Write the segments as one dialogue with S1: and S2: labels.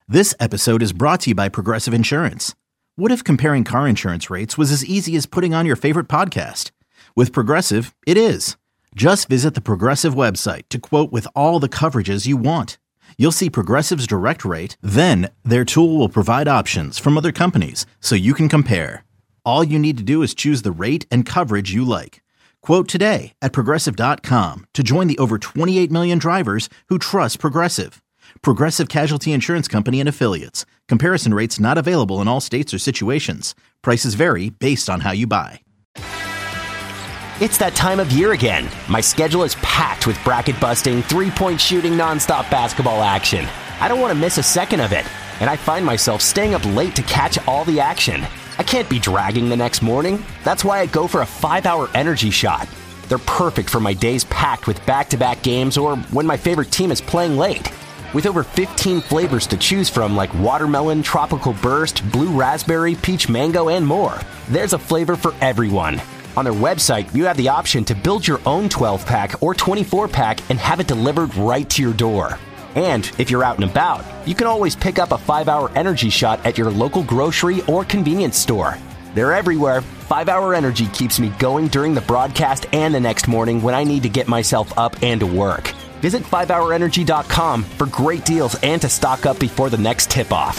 S1: This episode is brought to you by Progressive Insurance. What if comparing car insurance rates was as easy as putting on your favorite podcast? With Progressive, it is. Just visit the Progressive website to quote with all the coverages you want. You'll see Progressive's direct rate, then their tool will provide options from other companies so you can compare. All you need to do is choose the rate and coverage you like. Quote today at Progressive.com to join the over 28 million drivers who trust Progressive. Progressive Casualty Insurance Company and Affiliates. Comparison rates not available in all states or situations. Prices vary based on how you buy.
S2: It's that time of year again. My schedule is packed with bracket-busting, three-point shooting, nonstop basketball action. I don't want to miss a second of it, and I find myself staying up late to catch all the action. I can't be dragging the next morning. That's why I go for a 5-hour energy shot. They're perfect for my days packed with back-to-back games or when my favorite team is playing late. With over 15 flavors to choose from like watermelon, tropical burst, blue raspberry, peach mango, and more, there's a flavor for everyone. On their website, you have the option to build your own 12-pack or 24-pack and have it delivered right to your door. And if you're out and about, you can always pick up a 5-hour energy shot at your local grocery or convenience store. They're everywhere. 5-hour energy keeps me going during the broadcast and the next morning when I need to get myself up and to work. Visit 5hourenergy.com for great deals and to stock up before the next tip-off.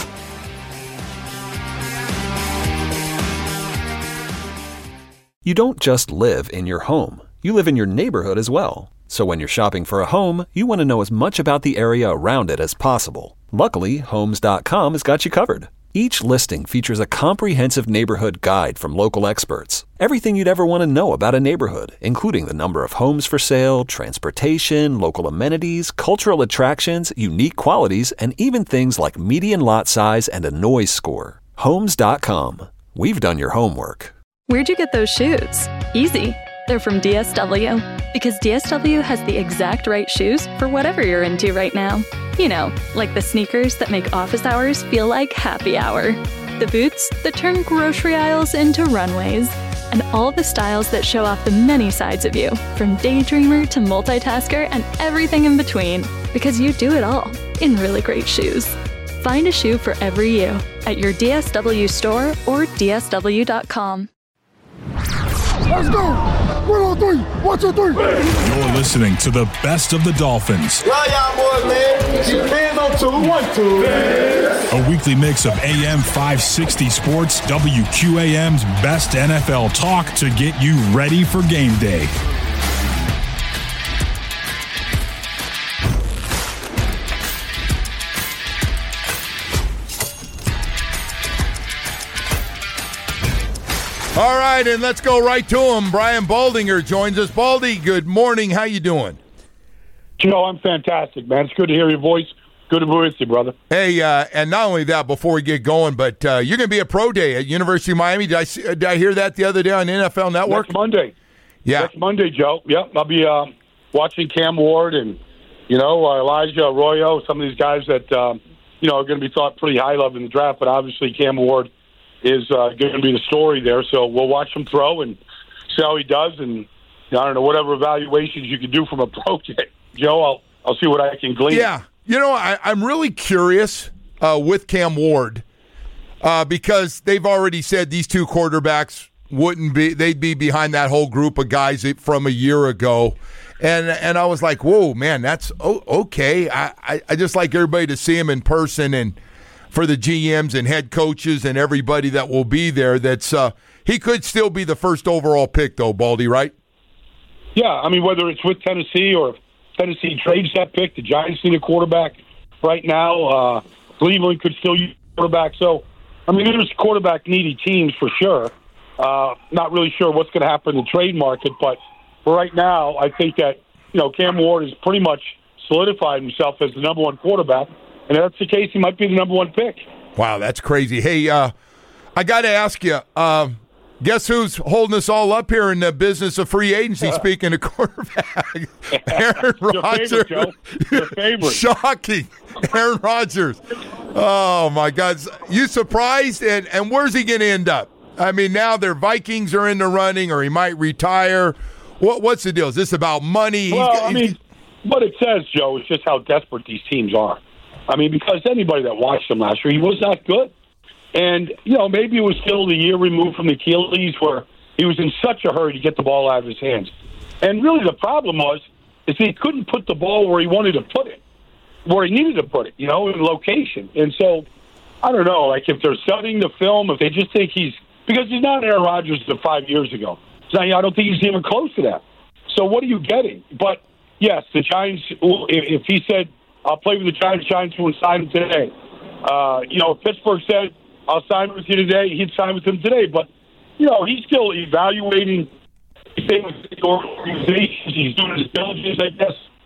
S3: You don't just live in your home. You live in your neighborhood as well. So when you're shopping for a home, you want to know as much about the area around it as possible. Luckily, Homes.com has got you covered. Each listing features a comprehensive neighborhood guide from local experts. Everything you'd ever want to know about a neighborhood, including the number of homes for sale, transportation, local amenities, cultural attractions, unique qualities, and even things like median lot size and a noise score. Homes.com. We've done your homework.
S4: Where'd you get those shoes? Easy. They're from DSW. Because DSW has the exact right shoes for whatever you're into right now. You know, like the sneakers that make office hours feel like happy hour. The boots that turn grocery aisles into runways. And all the styles that show off the many sides of you, from daydreamer to multitasker and everything in between. Because you do it all in really great shoes. Find a shoe for every you at your DSW store or DSW.com.
S5: Let's go! 1 on 3, 1, 2, 3.
S6: You're listening to the best of the Dolphins.
S5: Love y'all boys, man. Keep hands on 2, 1, 2.
S6: A weekly mix of AM 560 Sports, WQAM's best NFL talk to get you ready for game day.
S7: All right, and let's go right to him. Brian Baldinger joins us. Baldy, good morning. How you doing?
S8: Joe, I'm fantastic, man. It's good to hear your voice. Good to be with you, brother.
S7: Hey, and not only that, before we get going, but you're going to be at Pro Day at University of Miami. Did I hear that the other day on NFL Network?
S8: Next Monday.
S7: Yeah.
S8: Next Monday, Joe. Yep, I'll be watching Cam Ward and, Elijah Arroyo, some of these guys that, are going to be thought pretty high level in the draft, but obviously Cam Ward is going to be the story there. So we'll watch him throw and see how he does. And I don't know, whatever evaluations you can do from a pro day, Joe, I'll see what I can glean.
S7: Yeah. I'm really curious with Cam Ward because they've already said these two quarterbacks they'd be behind that whole group of guys from a year ago. And I was like, whoa, man, that's okay. I just like everybody to see him in person, and for the GMs and head coaches and everybody that will be there, that's he could still be the first overall pick, though, Baldy, right?
S8: Yeah, I mean, whether it's with Tennessee or if Tennessee trades that pick, the Giants need a quarterback right now. Cleveland could still use a quarterback. So, I mean, there's quarterback-needy teams for sure. Not really sure what's going to happen in the trade market, but for right now, I think that, Cam Ward has pretty much solidified himself as the number one quarterback. And if that's the case, he might be the number one pick.
S7: Wow, that's crazy. Hey, I got to ask you, guess who's holding us all up here in the business of free agency, speaking of quarterback? Aaron Rodgers.
S8: Your favorite, Joe. Your favorite.
S7: Shocking. Aaron Rodgers. Oh, my God. You surprised? And where's he going to end up? I mean, now their Vikings are in the running, or he might retire. What's the deal? Is this about money?
S8: Well, what it says, Joe, is just how desperate these teams are. I mean, because anybody that watched him last year, he was not good. And, maybe it was still the year removed from the Achilles where he was in such a hurry to get the ball out of his hands. And really the problem is he couldn't put the ball where he wanted to put it, where he needed to put it, in location. And so, I don't know, like if they're studying the film, if they just think because he's not Aaron Rodgers of 5 years ago. So I don't think he's even close to that. So what are you getting? But, yes, the Giants, if he said, I'll play with the Giants won't sign him today. If Pittsburgh said, I'll sign with you today, he'd sign with him today. But, he's still evaluating things with the organizations. He's doing his diligence, I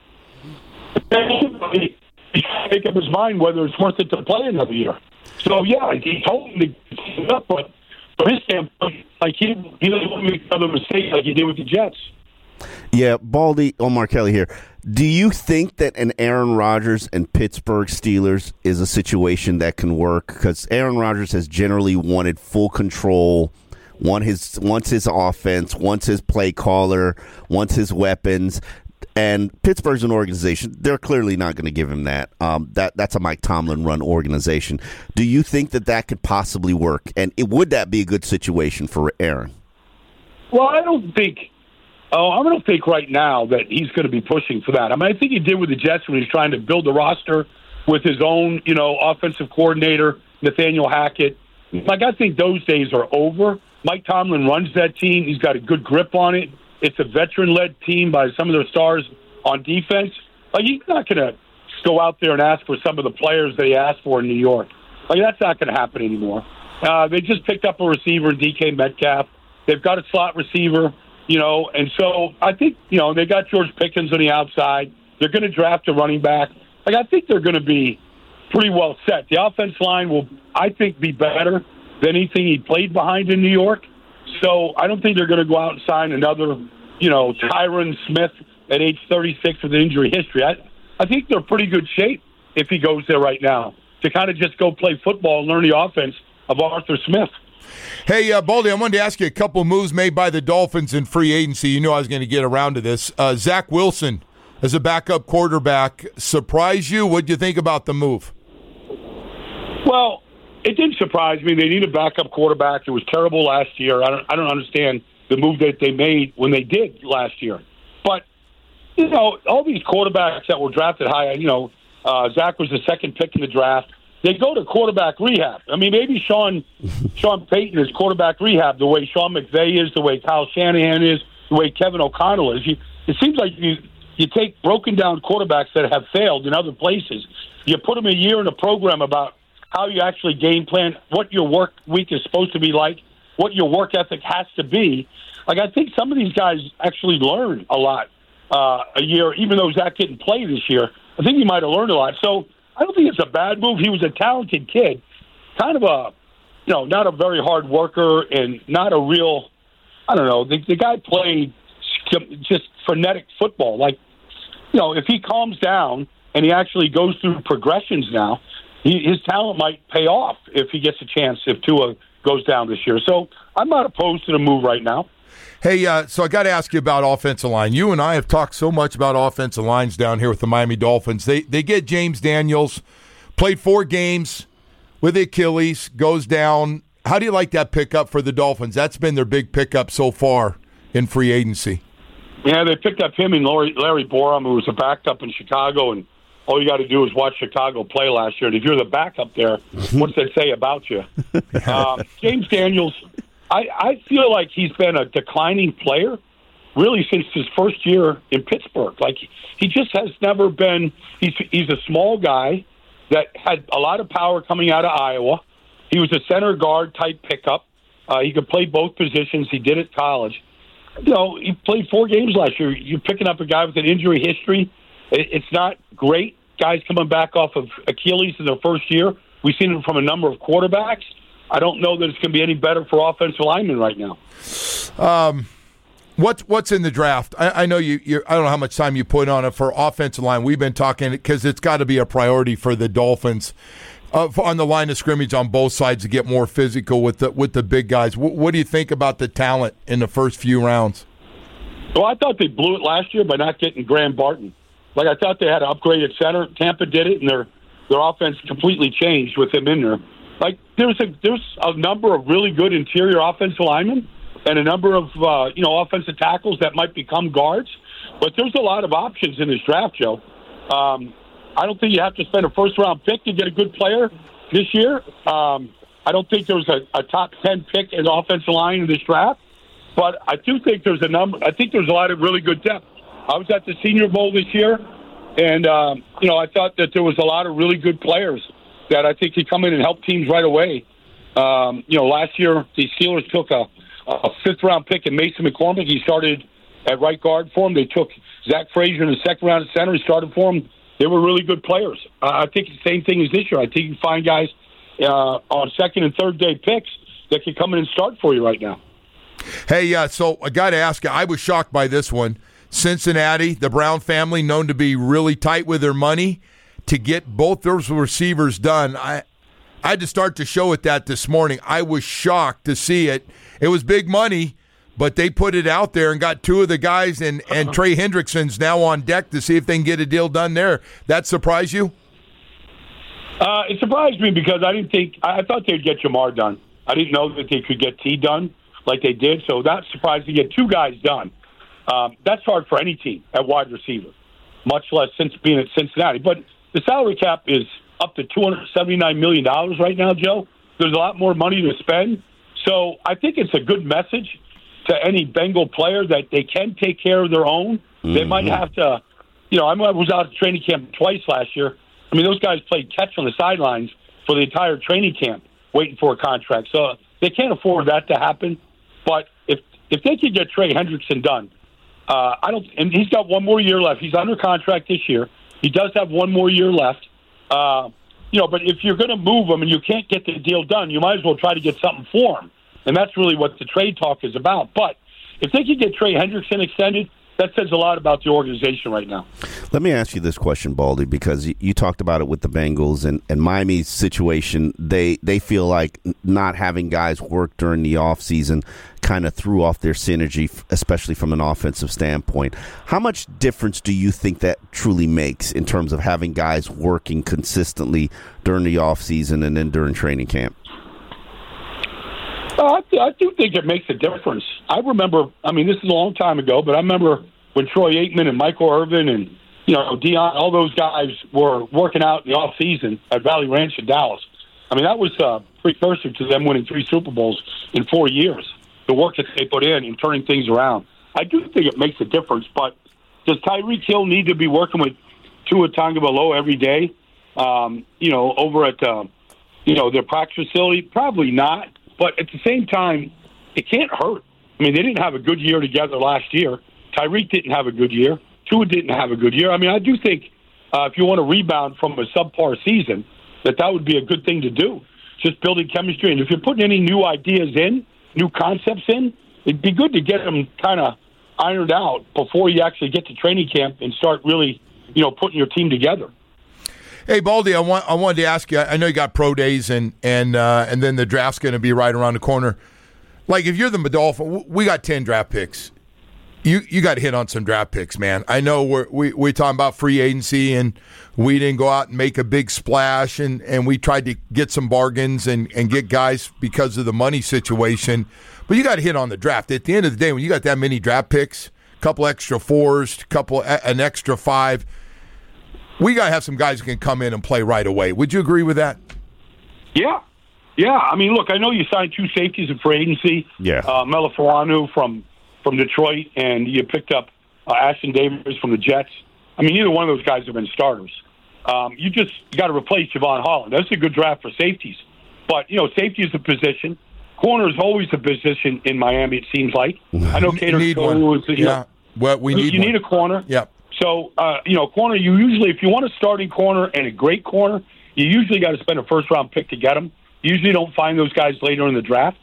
S8: guess. He can't make up his mind whether it's worth it to play another year. So, yeah, he told him to keep it up, but from his standpoint, like he doesn't want to make another mistake like he did with the Jets.
S9: Yeah, Baldy, Omar Kelly here. Do you think that an Aaron Rodgers and Pittsburgh Steelers is a situation that can work? Because Aaron Rodgers has generally wanted full control, wants his offense, wants his play caller, wants his weapons. And Pittsburgh's an organization. They're clearly not going to give him that. That's a Mike Tomlin-run organization. Do you think that could possibly work? And would that be a good situation for Aaron?
S8: Well, I don't think right now that he's going to be pushing for that. I mean, I think he did with the Jets when he's trying to build the roster with his own, offensive coordinator, Nathaniel Hackett. Like, I think those days are over. Mike Tomlin runs that team. He's got a good grip on it. It's a veteran-led team by some of their stars on defense. Like, he's not going to go out there and ask for some of the players that he asked for in New York. Like, that's not going to happen anymore. They just picked up a receiver in DK Metcalf. They've got a slot receiver, and so I think, they got George Pickens on the outside. They're going to draft a running back. Like, I think they're going to be pretty well set. The offense line will, I think, be better than anything he played behind in New York. So I don't think they're going to go out and sign another, Tyron Smith at age 36 with an injury history. I think they're pretty good shape if he goes there right now to kind of just go play football and learn the offense of Arthur Smith.
S7: Hey, Baldy, I wanted to ask you a couple moves made by the Dolphins in free agency. You knew I was going to get around to this. Zach Wilson as a backup quarterback surprised you? What did you think about the move?
S8: Well, it didn't surprise me. They need a backup quarterback. It was terrible last year. I don't understand the move that they made when they did last year. But, all these quarterbacks that were drafted high, Zach was the second pick in the draft. They go to quarterback rehab. I mean, maybe Sean Payton is quarterback rehab the way Sean McVay is, the way Kyle Shanahan is, the way Kevin O'Connell is. It seems like you take broken-down quarterbacks that have failed in other places. You put them a year in a program about how you actually game plan, what your work week is supposed to be like, what your work ethic has to be. Like, I think some of these guys actually learn a lot a year, even though Zach didn't play this year. I think he might have learned a lot. So I don't think it's a bad move. He was a talented kid, kind of a, not a very hard worker and not a real, I don't know, the guy played just frenetic football. Like, if he calms down and he actually goes through progressions now, his talent might pay off if he gets a chance, if Tua goes down this year. So I'm not opposed to the move right now.
S7: Hey, so I got to ask you about offensive line. You and I have talked so much about offensive lines down here with the Miami Dolphins. They get James Daniels, played 4 games with Achilles, goes down. How do you like that pickup for the Dolphins? That's been their big pickup so far in free agency.
S8: Yeah, they picked up him and Larry Borom, who was a backup in Chicago, and all you got to do is watch Chicago play last year. And if you're the backup there, what's that say about you? James Daniels, I feel like he's been a declining player really since his first year in Pittsburgh. Like, he just has never been – he's a small guy that had a lot of power coming out of Iowa. He was a center guard type pickup. He could play both positions. He did at college. He played 4 games last year. You're picking up a guy with an injury history. It's not great. Guys coming back off of Achilles in their first year. We've seen it from a number of quarterbacks. I don't know that it's going to be any better for offensive linemen right now.
S7: What's in the draft? I know you. I don't know how much time you put on it for offensive line. We've been talking because it's got to be a priority for the Dolphins on the line of scrimmage on both sides to get more physical with the big guys. What do you think about the talent in the first few rounds?
S8: Well, I thought they blew it last year by not getting Graham Barton. Like, I thought they had an upgraded center. Tampa did it, and their offense completely changed with him in there. Like there's a number of really good interior offensive linemen and a number of offensive tackles that might become guards, but there's a lot of options in this draft, Joe. I don't think you have to spend a first-round pick to get a good player this year. I don't think there's a top 10 pick in the offensive line in this draft, but I do think there's a number. I think there's a lot of really good depth. I was at the Senior Bowl this year, and I thought that there was a lot of really good players that I think could come in and help teams right away. Last year the Steelers took a fifth-round pick in Mason McCormick. He started at right guard for them. They took Zach Frazier in the second round at center. He started for them. They were really good players. I think the same thing as this year. I think you can find guys on second and third day picks that can come in and start for you right now.
S7: Hey, so I got to ask you, I was shocked by this one. Cincinnati, the Brown family, known to be really tight with their money, to get both those receivers done. I had to start the show with that this morning. I was shocked to see it. It was big money, but they put it out there and got two of the guys, and Trey Hendrickson's now on deck to see if they can get a deal done there. That surprised you?
S8: It surprised me because I thought they'd get Jamar done. I didn't know that they could get T done like they did, so that surprised to get two guys done. That's hard for any team at wide receiver, much less since being at Cincinnati. But the salary cap is up to $279 million right now, Joe. There's a lot more money to spend. So I think it's a good message to any Bengal player that they can take care of their own. Mm-hmm. They might have to, I was out at training camp twice last year. I mean, those guys played catch on the sidelines for the entire training camp waiting for a contract. So they can't afford that to happen. But if they could get Trey Hendrickson done, and he's got one more year left. He's under contract this year. He does have one more year left. But if you're going to move him and you can't get the deal done, you might as well try to get something for him. And that's really what the trade talk is about. But if they could get Trey Hendrickson extended, that says a lot about the organization right now.
S9: Let me ask you this question, Baldy, because you talked about it with the Bengals and Miami's situation. They feel like not having guys work during the offseason kind of threw off their synergy, especially from an offensive standpoint. How much difference do you think that truly makes in terms of having guys working consistently during the offseason and then during training camp?
S8: I do think it makes a difference. I remember, this is a long time ago, but I remember when Troy Aikman and Michael Irvin and, Deion, all those guys were working out in the offseason at Valley Ranch in Dallas. That was a precursor to them winning 3 Super Bowls in 4 years, the work that they put in turning things around. I do think it makes a difference, but does Tyreek Hill need to be working with Tua Tagovailoa every day, over at, their practice facility? Probably not. But at the same time, it can't hurt. They didn't have a good year together last year. Tyreek didn't have a good year. Tua didn't have a good year. I do think if you want to rebound from a subpar season, that would be a good thing to do, just building chemistry. And if you're putting any new ideas in, new concepts in, it'd be good to get them kind of ironed out before you actually get to training camp and start really, putting your team together.
S7: Hey, Baldy, I wanted to ask you, I know you got pro days and then the draft's going to be right around the corner. Like, if you're the Dolphins, we got 10 draft picks. You got to hit on some draft picks, man. I know we're talking about free agency, and we didn't go out and make a big splash, and we tried to get some bargains and get guys because of the money situation. But you got to hit on the draft. At the end of the day, when you got that many draft picks, a couple extra 4s, an extra 5, we got to have some guys who can come in and play right away. Would you agree with that?
S8: Yeah. Look, I know you signed 2 safeties in free agency.
S9: Yeah.
S8: Melifonwu from Detroit, and you picked up Ashton Davis from the Jets. Neither one of those guys have been starters. You got to replace Javon Holland. That's a good draft for safeties. But, safety is a position. Corner is always a position in Miami, it seems like. I know Cater is,
S7: we need
S8: a corner.
S7: Yeah.
S8: So, corner, you usually, if you want a starting corner and a great corner, you usually got to spend a first-round pick to get them. You usually don't find those guys later in the draft.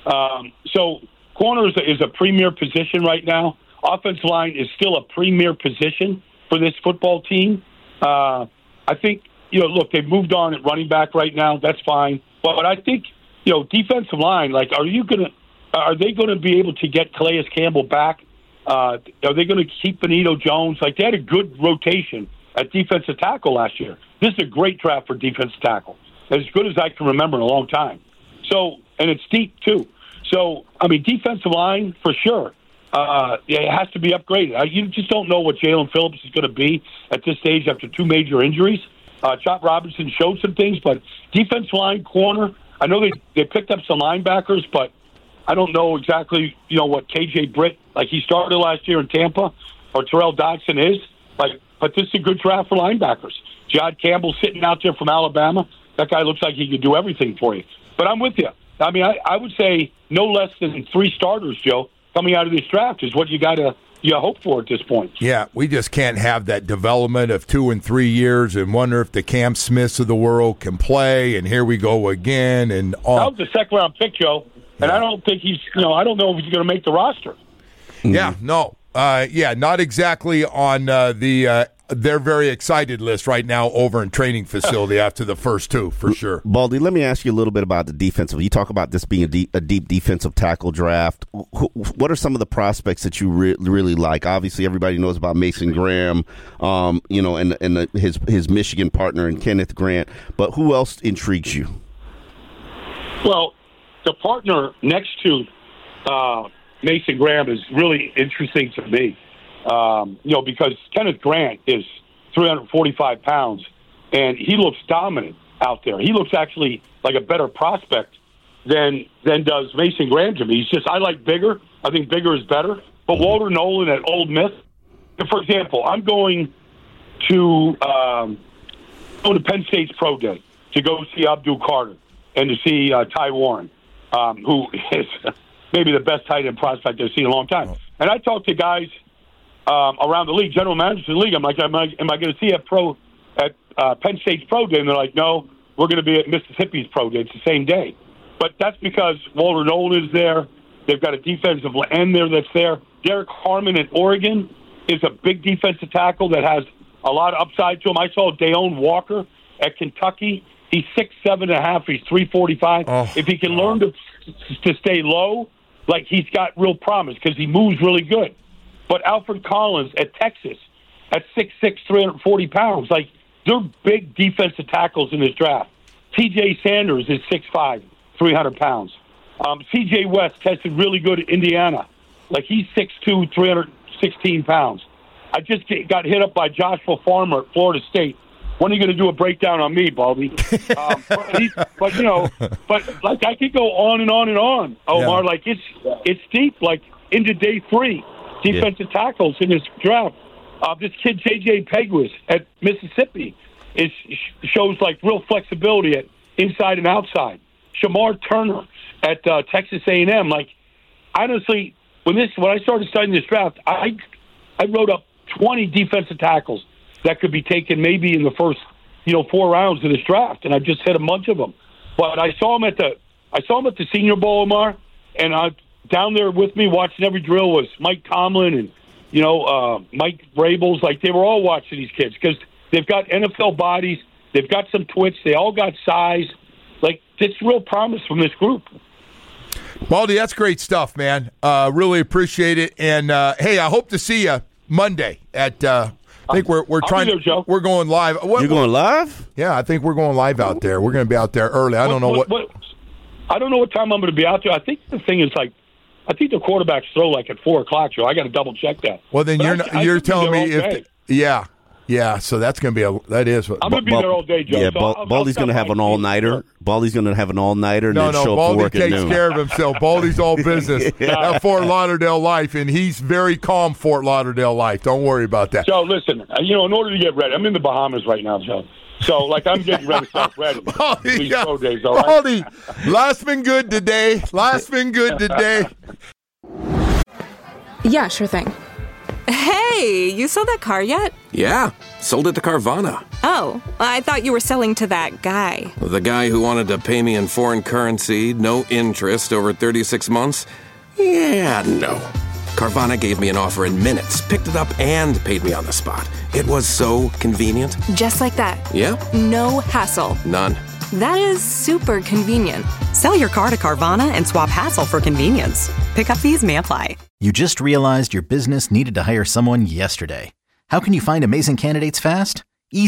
S8: So corner is a premier position right now. Offensive line is still a premier position for this football team. I think, look, they've moved on at running back right now. That's fine. But I think, defensive line, like, are they going to be able to get Calais Campbell back? Are they going to keep Benito Jones? Like, they had a good rotation at defensive tackle last year. this is a great draft for defensive tackle, as good as I can remember in a long time. So, and it's deep too. So, I mean, defensive line for sure. It has to be upgraded. You just don't know what Jalen Phillips is going to be at this stage after 2 major injuries. Chop Robinson showed some things, but defensive line, corner, I know they picked up some linebackers, but I don't know exactly, what KJ Britt, like he started last year in Tampa, or Terrell Dodson is. But this is a good draft for linebackers. Jod Campbell sitting out there from Alabama. That guy looks like he could do everything for you. But I'm with you. I mean, I would say no less than 3 starters, Joe, coming out of this draft is what you hope for at this point.
S7: Yeah, we just can't have that development of 2 and 3 years and wonder if the Cam Smiths of the world can play, and here we go again. And
S8: that was the second-round pick, Joe, and I don't think he's, I don't know if he's going to make the roster.
S7: Yeah, no. Not exactly on their very excited list right now over in training facility after the first 2, for sure.
S9: Baldy, let me ask you a little bit about the defensive. You talk about this being a deep defensive tackle draft. What are some of the prospects that you really like? Obviously, everybody knows about Mason Graham, and his Michigan partner and Kenneth Grant. But who else intrigues you?
S8: Well, the partner next to Mason Graham is really interesting to me. Because Kenneth Grant is 345 pounds, and he looks dominant out there. He looks actually like a better prospect than does Mason Graham to me. I like bigger. I think bigger is better. But Walter Nolan at Ole Miss, for example, I'm going to Penn State's Pro Day to go see Abdul Carter and to see Ty Warren, who is maybe the best tight end prospect I've seen in a long time. And I talked to guys around the league, general managers of the league. I'm like, am I going to see at Penn State's Pro Day? And they're like, no, we're going to be at Mississippi's Pro Day. It's the same day. But that's because Walter Nolan is there. They've got a defensive end there that's there. Derek Harmon at Oregon is a big defensive tackle that has a lot of upside to him. I saw Dayon Walker at Kentucky. He's 6'7.5". He's 345. If he can learn to stay low, like he's got real promise because he moves really good. But Alfred Collins at Texas at 6'6", 340 pounds, like they're big defensive tackles in this draft. T.J. Sanders is 6'5", 300 pounds. C.J. West tested really good at Indiana. Like he's 6'2", 316 pounds. I just got hit up by Joshua Farmer at Florida State. When are you going to do a breakdown on me, Baldy? But like I could go on and on and on, Omar. Yeah. Like it's deep, like into day 3. Defensive tackles in this draft. This kid, J.J. Pegues at Mississippi, shows like real flexibility at inside and outside. Shamar Turner at Texas A&M. Like, honestly, when I started studying this draft, I wrote up 20 defensive tackles that could be taken maybe in the first 4 rounds of this draft, and I just hit a bunch of them. But I saw him at the Senior Bowl, Omar, and down there with me watching every drill was Mike Tomlin and, Mike Vrabels. Like, they were all watching these kids because they've got NFL bodies. They've got some twitch. They all got size. Like, it's real promise from this group.
S7: Baldy, that's great stuff, man. Really appreciate it. And, hey, I hope to see you Monday at I think we're trying
S8: there, Joe.
S7: We're going live.
S9: You're going live?
S7: Yeah, I think we're going live out there. We're going to be out there early. I don't know what
S8: I don't know what time I'm going to be out there. I think the thing is like I think the quarterbacks throw like at 4 o'clock, Joe. I got to double check that.
S7: Well, then you're telling me if yeah. So that's going to be I'm
S8: going to be there all day, Joe.
S9: Yeah,
S8: so
S9: Baldy's going to have an all-nighter. Baldy's going to have an all-nighter and then show up for work at noon.
S7: Baldy takes care of himself. Baldy's all business at Fort Lauderdale Life, and he's very calm Fort Lauderdale Life. Don't worry about that.
S8: Joe, listen, in order to get ready, I'm in the Bahamas right now, Joe. So, like, I'm getting ready.
S7: Baldy,
S8: pro days, all right?
S7: Baldy, life's been good today.
S10: Yeah, sure thing. Hey, you sold that car yet?
S11: Yeah, sold it to Carvana.
S10: Oh, I thought you were selling to that guy.
S11: The guy who wanted to pay me in foreign currency, no interest, over 36 months? Yeah, no. Carvana gave me an offer in minutes, picked it up, and paid me on the spot. It was so convenient.
S10: Just like that.
S11: Yeah.
S10: No hassle.
S11: None.
S10: That is super convenient.
S12: Sell your car to Carvana and swap hassle for convenience. Pickup fees may apply.
S1: You just realized your business needed to hire someone yesterday. How can you find amazing candidates fast? Easy.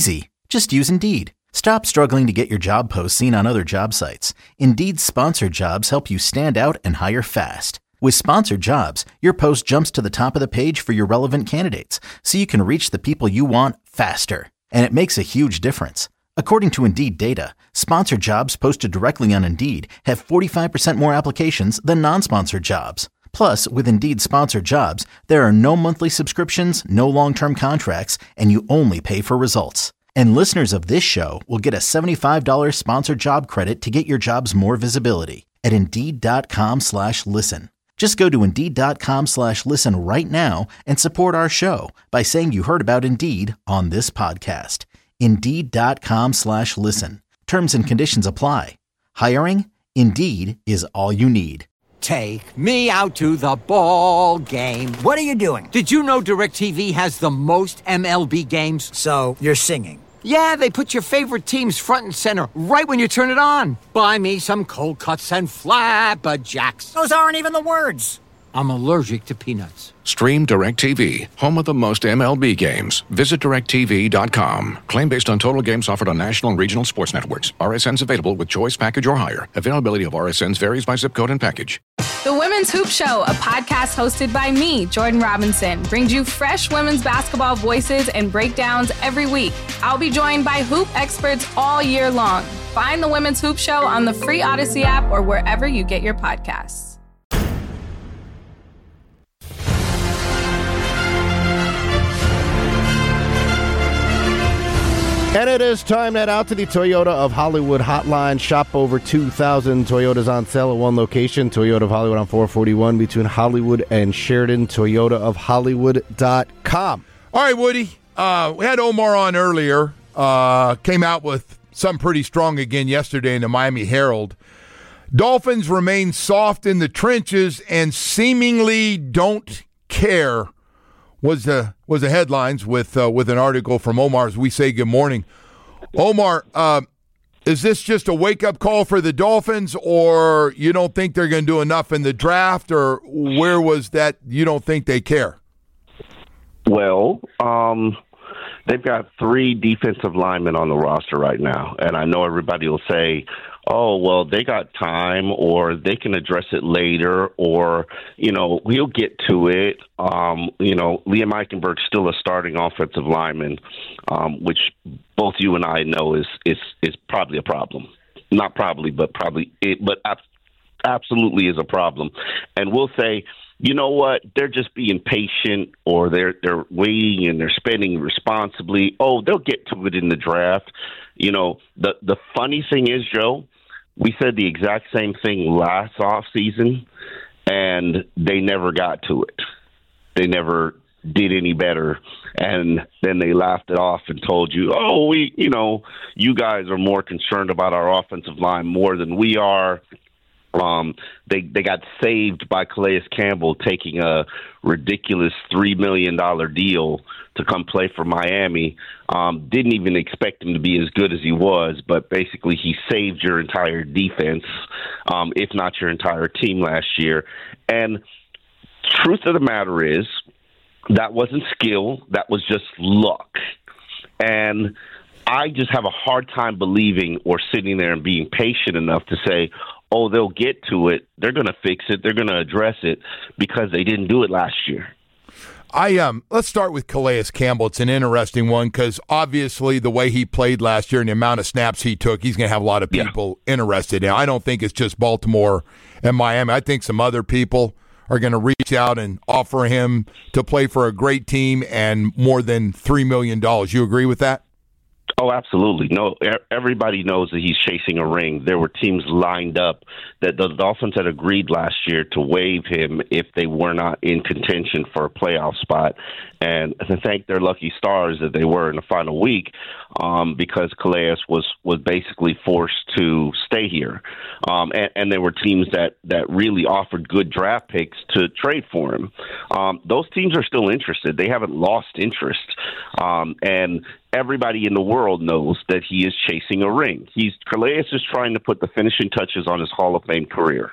S1: Just use Indeed. Stop struggling to get your job posts seen on other job sites. Indeed's sponsored jobs help you stand out and hire fast. With sponsored jobs, your post jumps to the top of the page for your relevant candidates, so you can reach the people you want faster. And it makes a huge difference. According to Indeed data, sponsored jobs posted directly on Indeed have 45% more applications than non-sponsored jobs. Plus, with Indeed sponsored jobs, there are no monthly subscriptions, no long-term contracts, and you only pay for results. And listeners of this show will get a $75 sponsored job credit to get your jobs more visibility at Indeed.com/listen. Just go to Indeed.com/listen right now and support our show by saying you heard about Indeed on this podcast. Indeed.com/listen. Terms and conditions apply. Hiring? Indeed is all you need.
S13: Take me out to the ball game.
S14: What are you doing?
S13: Did you know DirecTV has the most MLB games?
S14: So, you're singing.
S13: Yeah, they put your favorite teams front and center right when you turn it on. Buy me some cold cuts and flapjacks.
S14: Those aren't even the words.
S13: I'm allergic to peanuts.
S15: Stream DirecTV, home of the most MLB games. Visit DirecTV.com. Claim based on total games offered on national and regional sports networks. RSNs available with choice package or higher. Availability of RSNs varies by zip code and package.
S16: The Women's Hoop Show, a podcast hosted by me, Jordan Robinson, brings you fresh women's basketball voices and breakdowns every week. I'll be joined by hoop experts all year long. Find the Women's Hoop Show on the free Odyssey app or wherever you get your podcasts.
S17: And it is time to head out to the Toyota of Hollywood hotline. Shop over 2,000 Toyotas on sale at one location. Toyota of Hollywood on 441 between Hollywood and Sheridan. ToyotaofHollywood.com.
S7: All right, Woody. We had Omar on earlier. Came out with something pretty strong again yesterday in the Miami Herald. Dolphins remain soft in the trenches and seemingly don't care. Was the headlines with an article from Omar as we say good morning. Omar, is this just a wake-up call for the Dolphins, or you don't think they're going to do enough in the draft, or where was that you don't think they care?
S9: Well, they've got 3 defensive linemen on the roster right now, and I know everybody will say, oh, well, they got time, or they can address it later, or, we'll get to it. Liam Eichenberg's still a starting offensive lineman, which both you and I know is probably a problem. Not probably, but absolutely is a problem. And we'll say, you know what, they're just being patient, or they're waiting and they're spending responsibly. Oh, they'll get to it in the draft. The funny thing is, Joe, we said the exact same thing last offseason, and they never got to it. They never did any better, and then they laughed it off and told you, oh, you guys are more concerned about our offensive line more than we are. They got saved by Calais Campbell taking a ridiculous $3 million deal to come play for Miami. Didn't even expect him to be as good as he was, but basically he saved your entire defense, if not your entire team last year. And truth of the matter is, that wasn't skill, that was just luck. And I just have a hard time believing or sitting there and being patient enough to say, oh, they'll get to it, they're going to fix it, they're going to address it, because they didn't do it last year.
S7: Let's start with Calais Campbell. It's an interesting one because obviously the way he played last year and the amount of snaps he took, he's going to have a lot of people interested in. I don't think it's just Baltimore and Miami. I think some other people are going to reach out and offer him to play for a great team and more than $3 million. You agree with that?
S9: Oh, absolutely. No, everybody knows that he's chasing a ring. There were teams lined up that the Dolphins had agreed last year to waive him if they were not in contention for a playoff spot. And to thank their lucky stars that they were in the final week, because Calais was basically forced to stay here. And there were teams that really offered good draft picks to trade for him. Those teams are still interested. They haven't lost interest. And everybody in the world knows that he is chasing a ring. Calais is trying to put the finishing touches on his Hall of Fame career.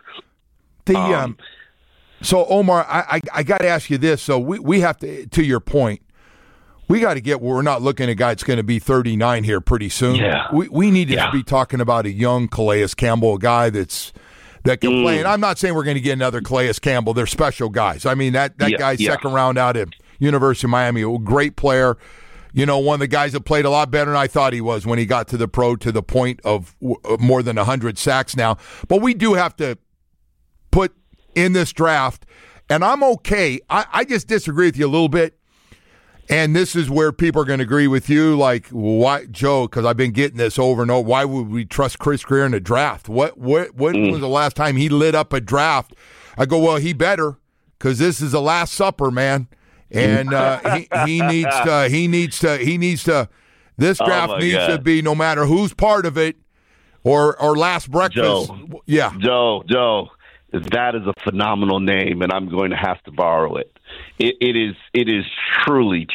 S7: So, Omar, I got to ask you this. So we have to your point, we got to get where we're not looking at a guy that's going to be 39 here pretty soon.
S18: Yeah.
S7: We need to be talking about a young Calais Campbell, a guy that can play. And I'm not saying we're going to get another Calais Campbell. They're special guys. I mean, that guy's second round out at University of Miami, a great player. You know, one of the guys that played a lot better than I thought he was when he got to the pro, to the point of more than 100 sacks now. But we do have to put in this draft, and I'm okay. I just disagree with you a little bit. And this is where people are going to agree with you, like, why, Joe, because I've been getting this over and over. Why would we trust Chris Grier in a draft? What was the last time he lit up a draft? I go, well, he better, because this is the Last Supper, man. And he needs to. This draft needs to be, no matter who's part of it, or Last Breakfast.
S18: Joe, that is a phenomenal name, and I'm going to have to borrow it. It is truly,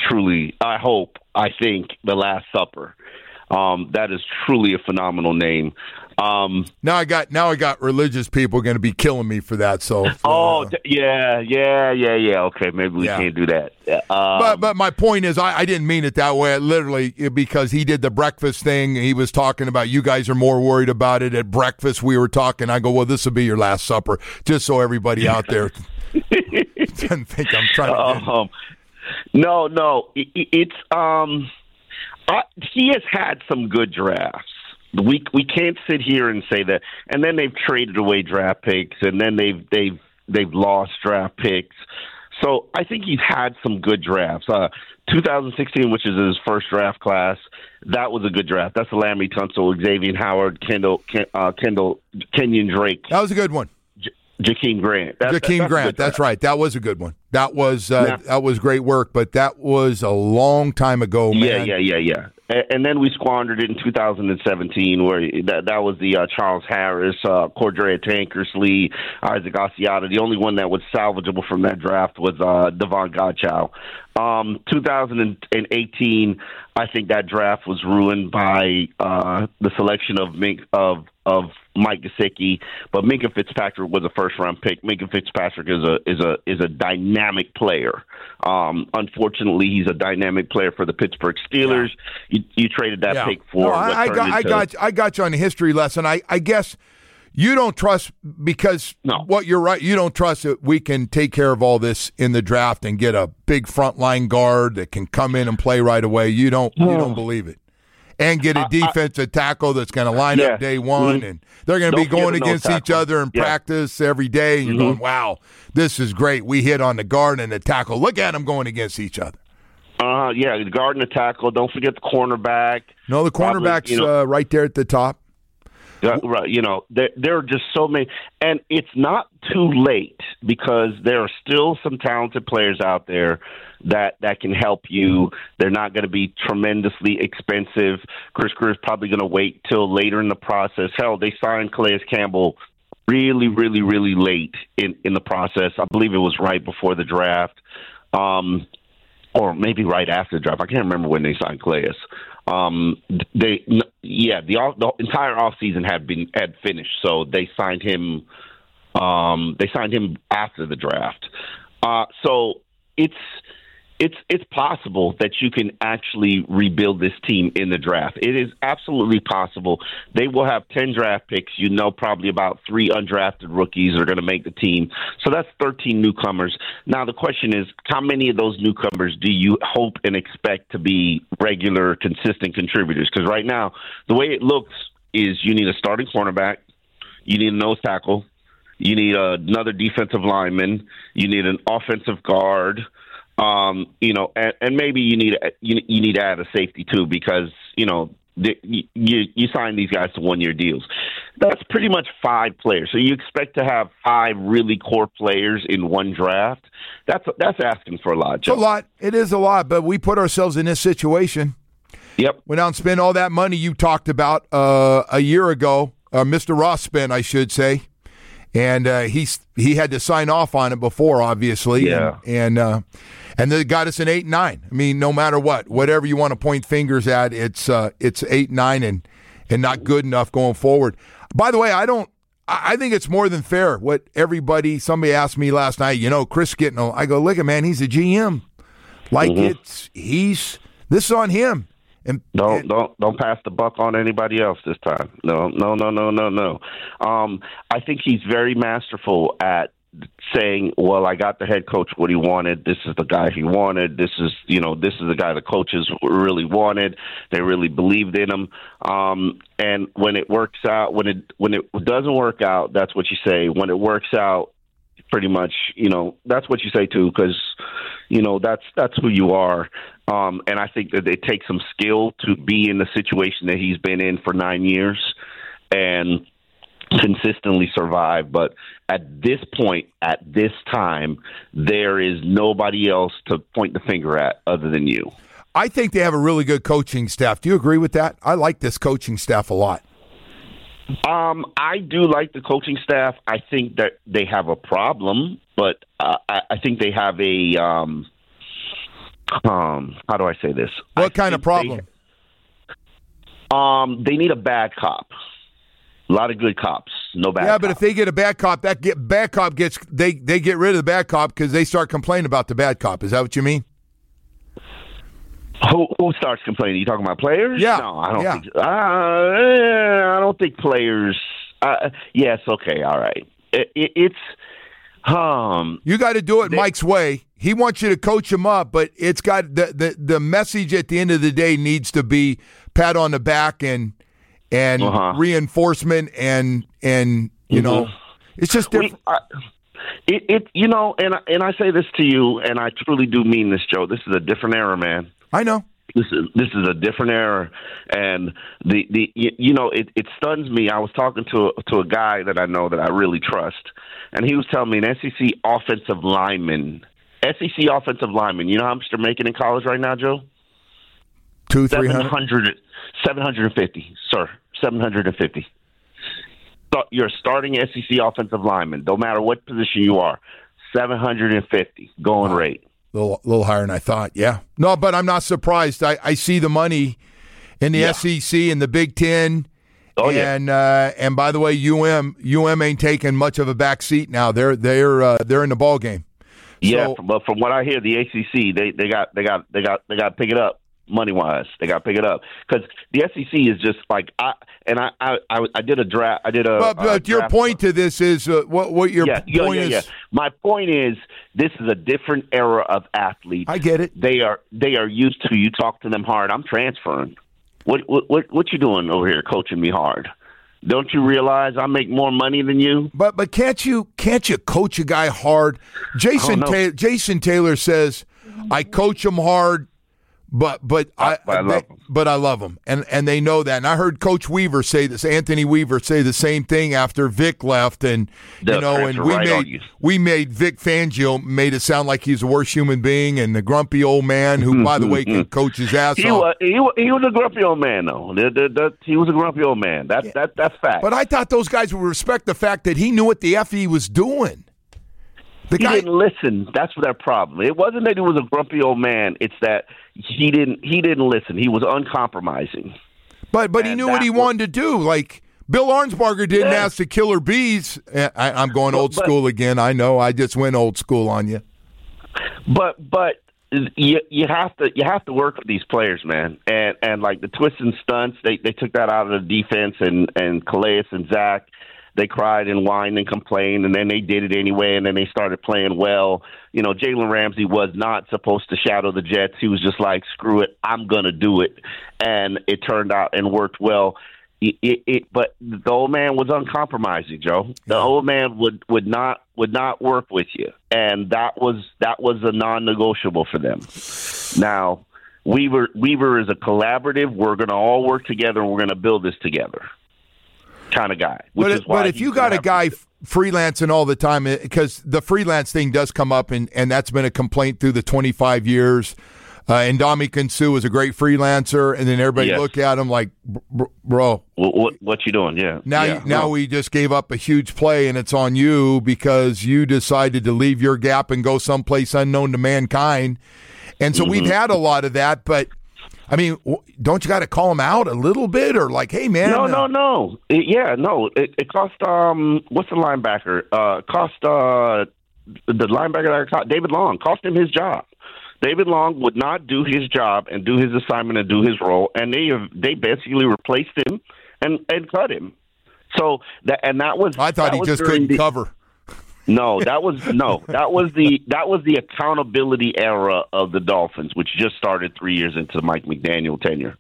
S18: I think, the Last Supper. That is truly a phenomenal name.
S7: Now I got religious people going to be killing me for that. So
S18: yeah. Okay, maybe we can't do that.
S7: But my point is, I didn't mean it that way. Literally, because he did the breakfast thing. He was talking about, you guys are more worried about it at breakfast. We were talking. I go, well, this will be your Last Supper, just so everybody out there doesn't think I'm trying to.
S18: No. It's he has had some good drafts. We can't sit here and say that. And then they've traded away draft picks, and then they've lost draft picks. So I think he's had some good drafts. 2016, which is his first draft class, that was a good draft. That's Laramie Tunsil, Xavier Howard, Kenyon Drake.
S7: That was a good one.
S18: Jakeem Grant.
S7: Jakeem Grant. That's right. That was a good one. That was great work, but that was a long time ago, man.
S18: Yeah. And then we squandered it in 2017, where that was the Charles Harris, Cordrea Tankersley, Isaac Asiata. The only one that was salvageable from that draft was Devon Godchow. 2018, I think that draft was ruined by the selection of Mike Gesicki, but Minkah Fitzpatrick was a first-round pick. Minkah Fitzpatrick is a dynamic player. Unfortunately, he's a dynamic player for the Pittsburgh Steelers. Yeah. You traded that pick for.
S7: No, I got you on a history lesson. I guess you don't trust, because what you're right. You don't trust that we can take care of all this in the draft and get a big frontline guard that can come in and play right away. You don't believe it. And get a defensive tackle that's going to line up day one, and they're going to be going against each other in practice every day. And you're going, wow, this is great. We hit on the guard and the tackle. Look at them going against each other.
S18: The guard and the tackle. Don't forget the cornerback.
S7: No, the cornerback's right there at the top.
S18: Right, there are just so many, and it's not too late, because there are still some talented players out there that can help you. They're not going to be tremendously expensive. Chris Grier is probably going to wait till later in the process. Hell, they signed Calais Campbell really, really, really late in the process. I believe it was right before the draft, or maybe right after the draft. I can't remember when they signed Calais. The entire offseason had finished, so they signed him. They signed him after the draft. So it's possible that you can actually rebuild this team in the draft. It is absolutely possible. They will have 10 draft picks. Probably about 3 undrafted rookies are going to make the team. So that's 13 newcomers. Now the question is, how many of those newcomers do you hope and expect to be regular, consistent contributors? Because right now, the way it looks is you need a starting cornerback, you need a nose tackle, you need another defensive lineman, you need an offensive guard. And maybe you need to add a safety too, because you sign these guys to 1-year deals. That's pretty much 5 players. So you expect to have 5 really core players in one draft. That's asking for a lot, Joe.
S7: It's a lot. It is a lot, but we put ourselves in this situation.
S18: Yep.
S7: Went out and spent all that money you talked about a year ago. Mr. Ross spent, I should say. And he had to sign off on it before, obviously.
S18: Yeah.
S7: And they got us an 8-9. I mean, no matter whatever you want to point fingers at, it's 8-9 and not good enough going forward. By the way, I think it's more than fair what somebody asked me last night, Chris getting, I go, look at, man, he's a GM. Like this is on him. And
S18: don't pass the buck on anybody else this time. No. I think he's very masterful at saying, well, I got the head coach what he wanted. This is the guy he wanted. This is the guy the coaches really wanted. They really believed in him. And when it works out, when it doesn't work out, that's what you say. When it works out, pretty much, that's what you say too, because, that's who you are. And I think that it takes some skill to be in the situation that he's been in for 9 years and consistently survive. But at this point, at this time, there is nobody else to point the finger at other than you.
S7: I think they have a really good coaching staff. Do you agree with that? I like this coaching staff a lot.
S18: I do like the coaching staff. I think that they have a problem, but I think they have a how do I say this?
S7: What kind of problem?
S18: They need a bad cop. A lot of good cops, no bad.
S7: Yeah, but if they get a bad cop, they get rid of the bad cop because they start complaining about the bad cop. Is that what you mean?
S18: Who starts complaining? You talking about players?
S7: Yeah.
S18: No, I don't think. I don't think players. Yes. Okay. All right. It's.
S7: You got to do it Mike's way. He wants you to coach him up, but it's got the message at the end of the day needs to be pat on the back and reinforcement and it's just different.
S18: And I say this to you, and I truly do mean this, Joe. This is a different era, man.
S7: I know.
S18: This is a different era, and it stuns me. I was talking to a guy that I know that I really trust, and he was telling me an SEC offensive lineman. You know how much they're making in college right now, Joe?
S7: 200-300?
S18: 750, sir. 750. So you're a starting SEC offensive lineman, no matter what position you are. 750 going rate.
S7: A little higher than I thought, yeah. No, but I'm not surprised. I see the money in the SEC and the Big Ten. And by the way, UM ain't taking much of a back seat now. They're in the ball game.
S18: Yeah, but from what I hear, the ACC they got to pick it up money wise. They got to pick it up because the SEC is just like I did a draft. But
S7: your point to this is what your point is.
S18: Yeah. My point is this is a different era of athletes.
S7: I get it.
S18: They are used to you talk to them hard. I'm transferring. What you doing over here coaching me hard? Don't you realize I make more money than you?
S7: But can't you coach a guy hard? Jason Taylor says, I coach him hard, but I love him, and they know that. And I heard Coach Weaver say this, Anthony Weaver say the same thing after Vic left, and we made Vic Fangio made it sound like he's the worst human being and the grumpy old man who, by the way, can coach his ass off.
S18: He was a grumpy old man, though. He was a grumpy old man. That's fact.
S7: But I thought those guys would respect the fact that he knew what the F he was doing.
S18: He didn't listen. That's their problem. It wasn't that he was a grumpy old man. It's that he didn't listen. He was uncompromising.
S7: But he knew what he wanted to do. Like Bill Arnsparger didn't ask the Killer Bees. I'm going old school again. I know. I just went old school on you.
S18: But you have to work with these players, man. And like the twists and stunts, they took that out of the defense. And Calais and Zach, they cried and whined and complained, and then they did it anyway, and then they started playing well. Jalen Ramsey was not supposed to shadow the Jets. He was just like, screw it, I'm going to do it. And it turned out and worked well. But the old man was uncompromising, Joe. The old man would not work with you, and that was a non-negotiable for them. Now, Weaver is a collaborative. We're going to all work together, and we're going to build this together kind of guy.
S7: But if you got a guy freelancing all the time, because the freelance thing does come up, and that's been a complaint through the 25 years. And Ndamukong Suh was a great freelancer, and then everybody look at him like, bro,
S18: what you doing? Yeah.
S7: Now we just gave up a huge play, and it's on you because you decided to leave your gap and go someplace unknown to mankind. And so we've had a lot of that, but. I mean, don't you got to call him out a little bit, or like, hey, man?
S18: No. It cost what's the linebacker? Cost the linebacker that David Long cost him his job David Long would not do his job and do his assignment and do his role, and they basically replaced him and cut him. So that was.
S7: I thought he just couldn't cover.
S18: No, that was the accountability era of the Dolphins, which just started 3 years into Mike McDaniel tenure.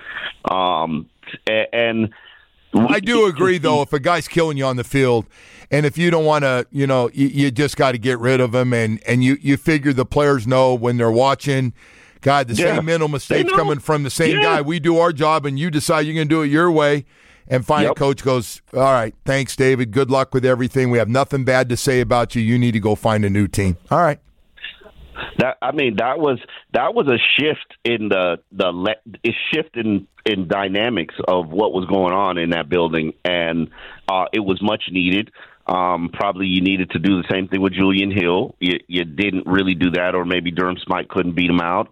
S18: And
S7: I do agree, though, if a guy's killing you on the field, and if you don't want to, you just got to get rid of him, and you figure the players know when they're watching. God, the same mental mistakes coming from the same guy. We do our job, and you decide you're going to do it your way. And finally, coach goes, all right, thanks, David. Good luck with everything. We have nothing bad to say about you. You need to go find a new team. All right.
S18: That was a shift in in dynamics of what was going on in that building, and it was much needed. Probably you needed to do the same thing with Julian Hill. You didn't really do that, or maybe Durham Smythe couldn't beat him out.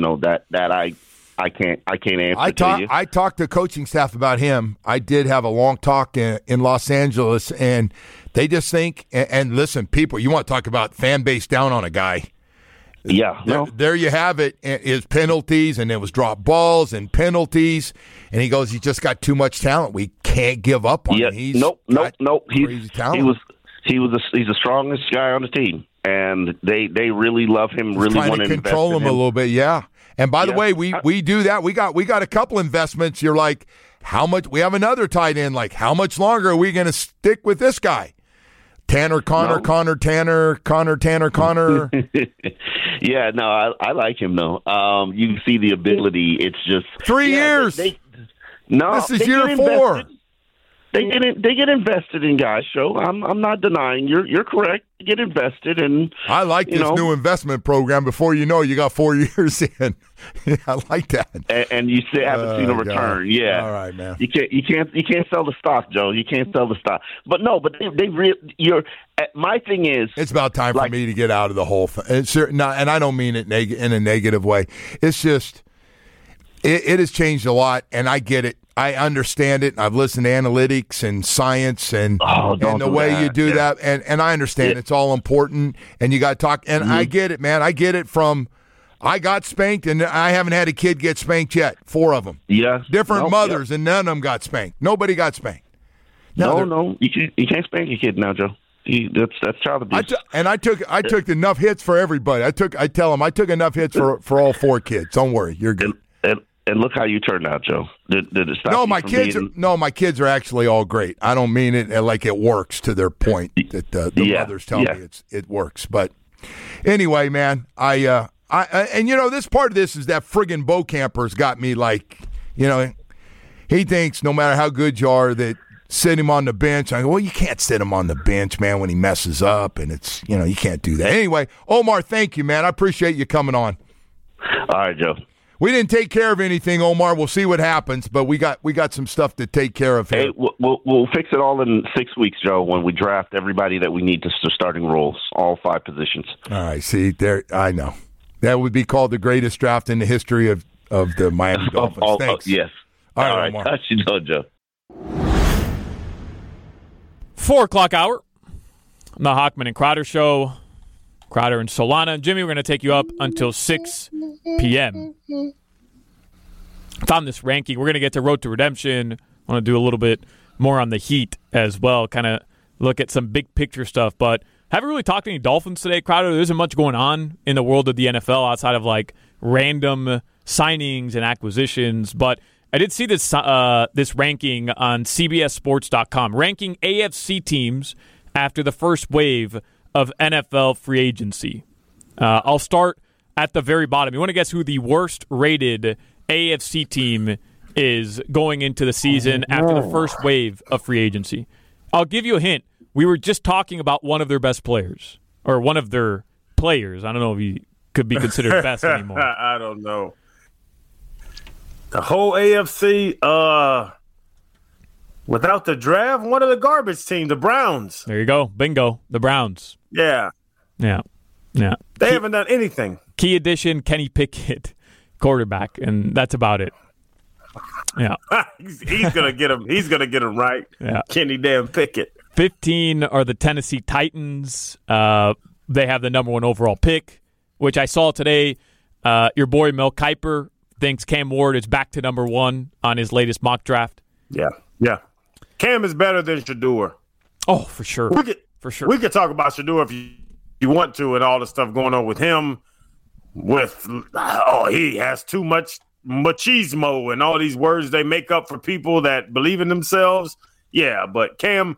S18: I can't answer to you.
S7: I talked to coaching staff about him. I did have a long talk in Los Angeles, and they just think, and listen, people, you want to talk about fan base down on a guy.
S18: Yeah.
S7: There you have it, is penalties, and it was drop balls and penalties, and he goes, he's just got too much talent. We can't give up on him.
S18: Nope.
S7: Crazy talent.
S18: He's the strongest guy on the team, and they really love him, really want to
S7: control him a little bit, yeah. And by the way, we do that. We got a couple investments. You're like, how much? We have another tight end. Like, how much longer are we going to stick with this guy? Tanner, Connor, Tanner.
S18: Yeah, no, I like him though. You see the ability. It's just
S7: 3 years. This is year 4.
S18: They get invested in guys. So I'm not denying you're correct. They get invested, and
S7: I like this new investment program. Before you know, you got 4 years in. I like that.
S18: And you haven't seen a return. God. Yeah,
S7: all right, man.
S18: You can't sell the stock, Joe. You can't sell the stock. But no, they my thing is,
S7: it's about time for me to get out of the whole thing. And I don't mean it in a negative way. It's just it has changed a lot, and I get it. I understand it. I've listened to analytics and science and the way you do that. And I understand it's all important, and you got to talk. And I get it, man. I get it from I got spanked, and I haven't had a kid get spanked yet. 4 of them.
S18: Yeah.
S7: Different mothers, and none of them got spanked. Nobody got spanked.
S18: No. You can't spank a kid now, Joe. That's child abuse.
S7: I took enough hits for everybody. I tell them I took enough hits for all 4 kids. Don't worry. You're good.
S18: And look how you turned out, Joe. Did it stop
S7: my kids are actually all great. I don't mean it like it works to their point that the mothers tell me it works. But anyway, man, I this part of this is that friggin' Beaucamper's got me like, he thinks no matter how good you are that sit him on the bench. I go, well, you can't sit him on the bench, man, when he messes up, and it's you can't do that. Anyway, Omar, thank you, man. I appreciate you coming on.
S18: All right, Joe.
S7: We didn't take care of anything, Omar. We'll see what happens, but we got some stuff to take care of here.
S18: Hey, we'll fix it all in 6 weeks, Joe, when we draft everybody that we need to starting roles, all 5 positions.
S7: All right, see, there, I know. That would be called the greatest draft in the history of the Miami Dolphins. Thanks.
S18: Yes.
S7: All right, Omar.
S18: Touch you, Joe.
S19: 4 o'clock hour. The Hochman and Crowder Show. Crowder and Solana. Jimmy, we're going to take you up until 6 p.m. Found this ranking. We're going to get to Road to Redemption. I want to do a little bit more on the Heat as well, kind of look at some big picture stuff. But haven't really talked to any Dolphins today, Crowder. There isn't much going on in the world of the NFL outside of like random signings and acquisitions. But I did see this ranking on CBSSports.com, ranking AFC teams after the first wave of NFL free agency. I'll start at the very bottom. You want to guess who the worst-rated AFC team is going into the season after the first wave of free agency? I'll give you a hint. We were just talking about one of their best players, or one of their players. I don't know if he could be considered best anymore.
S20: I don't know. The whole AFC, without the draft, one of the garbage team, the Browns.
S19: There you go. Bingo. The Browns.
S20: Yeah. They haven't done anything.
S19: Key addition, Kenny Pickett, quarterback, and that's about it. Yeah.
S20: He's gonna get him. He's gonna get him right.
S19: Yeah.
S20: Kenny damn Pickett.
S19: 15 are the Tennessee Titans. They have the number 1 overall pick, which I saw today. Your boy Mel Kiper thinks Cam Ward is back to number 1 on his latest mock draft.
S20: Yeah. Cam is better than Shedeur.
S19: Oh, for sure.
S20: We could talk about Shedeur if you want to, and all the stuff going on with him. He has too much machismo and all these words they make up for people that believe in themselves. Yeah, but Cam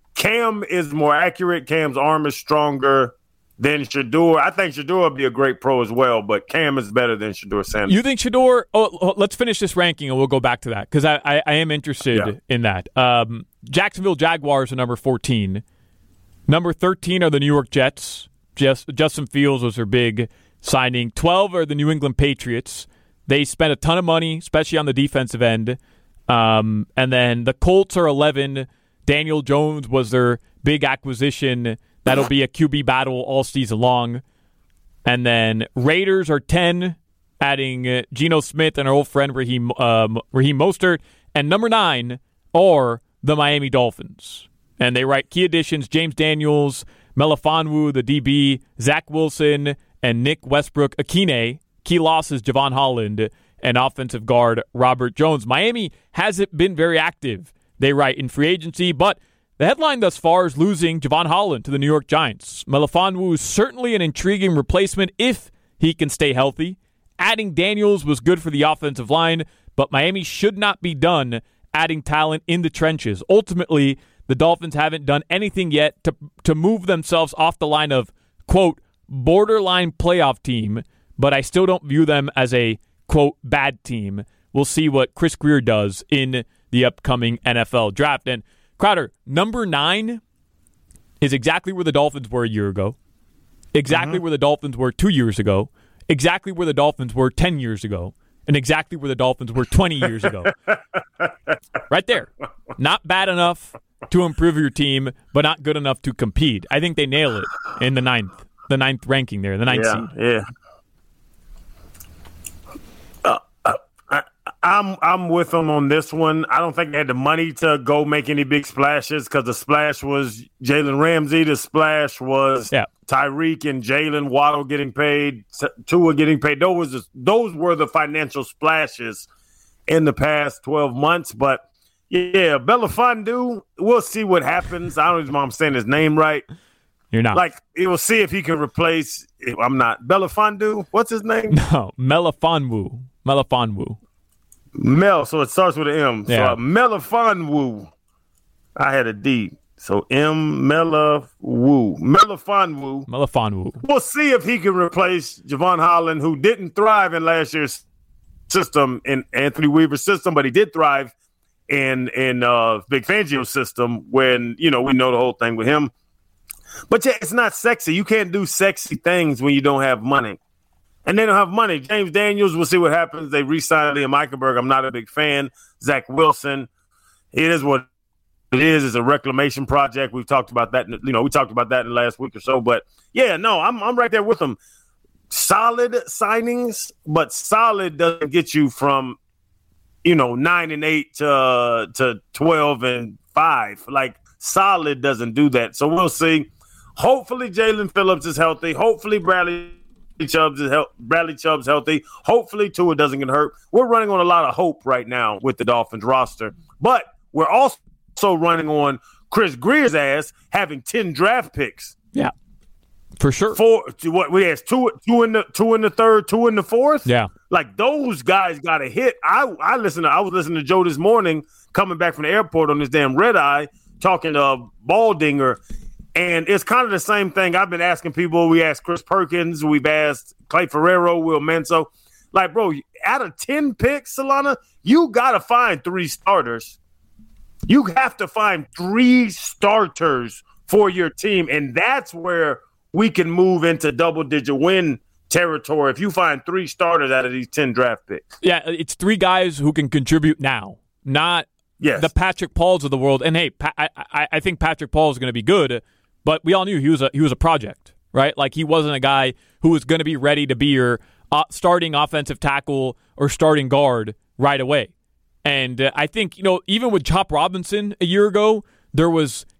S20: is more accurate. Cam's arm is stronger than Shedeur. I think Shedeur will be a great pro as well, but Cam is better than Shedeur Sanders.
S19: You think Shedeur? Oh, let's finish this ranking and we'll go back to that because I am interested in that. Jacksonville Jaguars are number 14. Number 13 are the New York Jets. Justin Fields was their big signing. 12 are the New England Patriots. They spent a ton of money, especially on the defensive end. And then the Colts are 11. Daniel Jones was their big acquisition. That'll be a QB battle all season long. And then Raiders are 10, adding Geno Smith and our old friend Raheem Mostert. And number 9 are the Miami Dolphins. And they write key additions, James Daniels, Melifonwu, the DB, Zach Wilson, and Nick Westbrook-Akine. Key losses, Javon Holland, and offensive guard Robert Jones. Miami hasn't been very active, they write, in free agency, but the headline thus far is losing Javon Holland to the New York Giants. Melifonwu is certainly an intriguing replacement if he can stay healthy. Adding Daniels was good for the offensive line, but Miami should not be done adding talent in the trenches. Ultimately, the Dolphins haven't done anything yet to move themselves off the line of, quote, borderline playoff team, but I still don't view them as a, quote, bad team. We'll see what Chris Grier does in the upcoming NFL draft. And Crowder, number 9 is exactly where the Dolphins were a year ago, exactly where the Dolphins were 2 years ago, exactly where the Dolphins were 10 years ago, and exactly where the Dolphins were 20 years ago. Right there. Not bad enough to improve your team, but not good enough to compete. I think they nail it in the ninth ranking there, the 9th seed.
S20: Yeah. I'm with them on this one. I don't think they had the money to go make any big splashes because the splash was Jalen Ramsey. The splash was Tyreek and Jalen Waddle getting paid, Tua getting paid. Those were the financial splashes in the past 12 months. But, yeah, Melifonwu, we'll see what happens. I don't know if I'm saying his name right.
S19: You're not.
S20: Like, we'll see if he can replace – I'm not. Melifonwu? What's his name?
S19: No, Melifonwu.
S20: Mel, so it starts with an M.
S19: Yeah.
S20: So Melifonwu. I had a D. So Melifonwu. We'll see if he can replace Javon Holland, who didn't thrive in last year's system, in Anthony Weaver's system, but he did thrive in Vic Fangio's system when, we know the whole thing with him. But, yeah, it's not sexy. You can't do sexy things when you don't have money. And they don't have money. James Daniels, we'll see what happens. They re-signed Liam Eichenberg. I'm not a big fan. Zach Wilson, it is what it is. It's a reclamation project. We've talked about that. We talked about that in the last week or so. But, yeah, no, I'm right there with them. Solid signings, but solid doesn't get you from, 9-8 to 12-5. Like, solid doesn't do that. So we'll see. Hopefully Jalen Phillips is healthy. Hopefully Bradley Chubb's healthy. Hopefully Tua doesn't get hurt. We're running on a lot of hope right now with the Dolphins roster. But we're also running on Chris Grier's ass having 10 draft picks.
S19: Yeah, for sure.
S20: We had two in the third, 2 in the fourth.
S19: Yeah,
S20: like those guys got a hit. I was listening to Joe this morning coming back from the airport on this damn red eye talking to Baldinger. And it's kind of the same thing I've been asking people. We asked Chris Perkins. We've asked Clay Ferrero, Will Menso. Like, bro, out of 10 picks, Solana, you got to find 3 starters. You have to find 3 starters for your team. And that's where we can move into double-digit win territory if you find 3 starters out of these 10 draft picks.
S19: Yeah, it's 3 guys who can contribute now, not the Patrick Pauls of the world. And, hey, I think Patrick Paul is going to be good. But we all knew he was a project, right? Like he wasn't a guy who was going to be ready to be your starting offensive tackle or starting guard right away. And I think, even with Chop Robinson a year ago, there was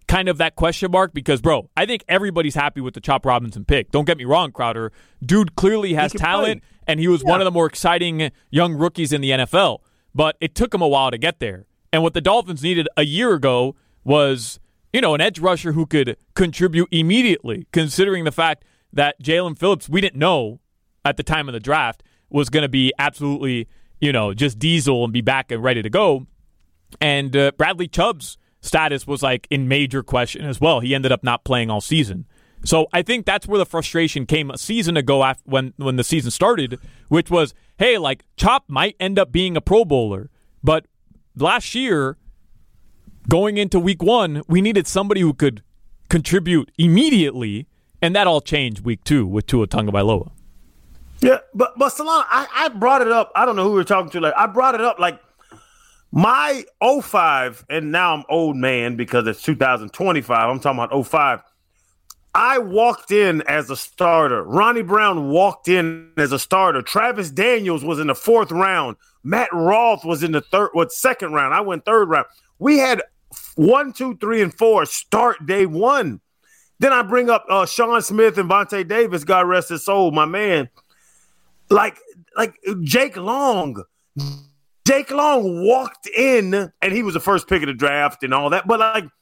S19: kind of that question mark because, bro, I think everybody's happy with the Chop Robinson pick. Don't get me wrong, Crowder. Dude clearly has talent, and he was one of the more exciting young rookies in the NFL. But it took him a while to get there. And what the Dolphins needed a year ago was, an edge rusher who could contribute immediately, considering the fact that Jalen Phillips, we didn't know at the time of the draft, was going to be absolutely, just diesel and be back and ready to go. And Bradley Chubb's status was in major question as well. He ended up not playing all season. So I think that's where the frustration came a season ago when the season started, which was, hey, Chop might end up being a Pro Bowler. But last year, going into week 1, we needed somebody who could contribute immediately, and that all changed week 2 with Tua Tagovailoa.
S20: Yeah, but Solana, I brought it up. I don't know who we were talking to. I brought it up my 05, and now I'm old man because it's 2025. I'm talking about 05. I walked in as a starter. Ronnie Brown walked in as a starter. Travis Daniels was in the 4th round. Matt Roth was in the second round. I went 3rd round. We had 1, 2, 3, and 4 start day 1. Then I bring up Sean Smith and Vontae Davis, God rest his soul, my man. Like Jake Long. Jake Long walked in, and he was the first pick of the draft and all that. But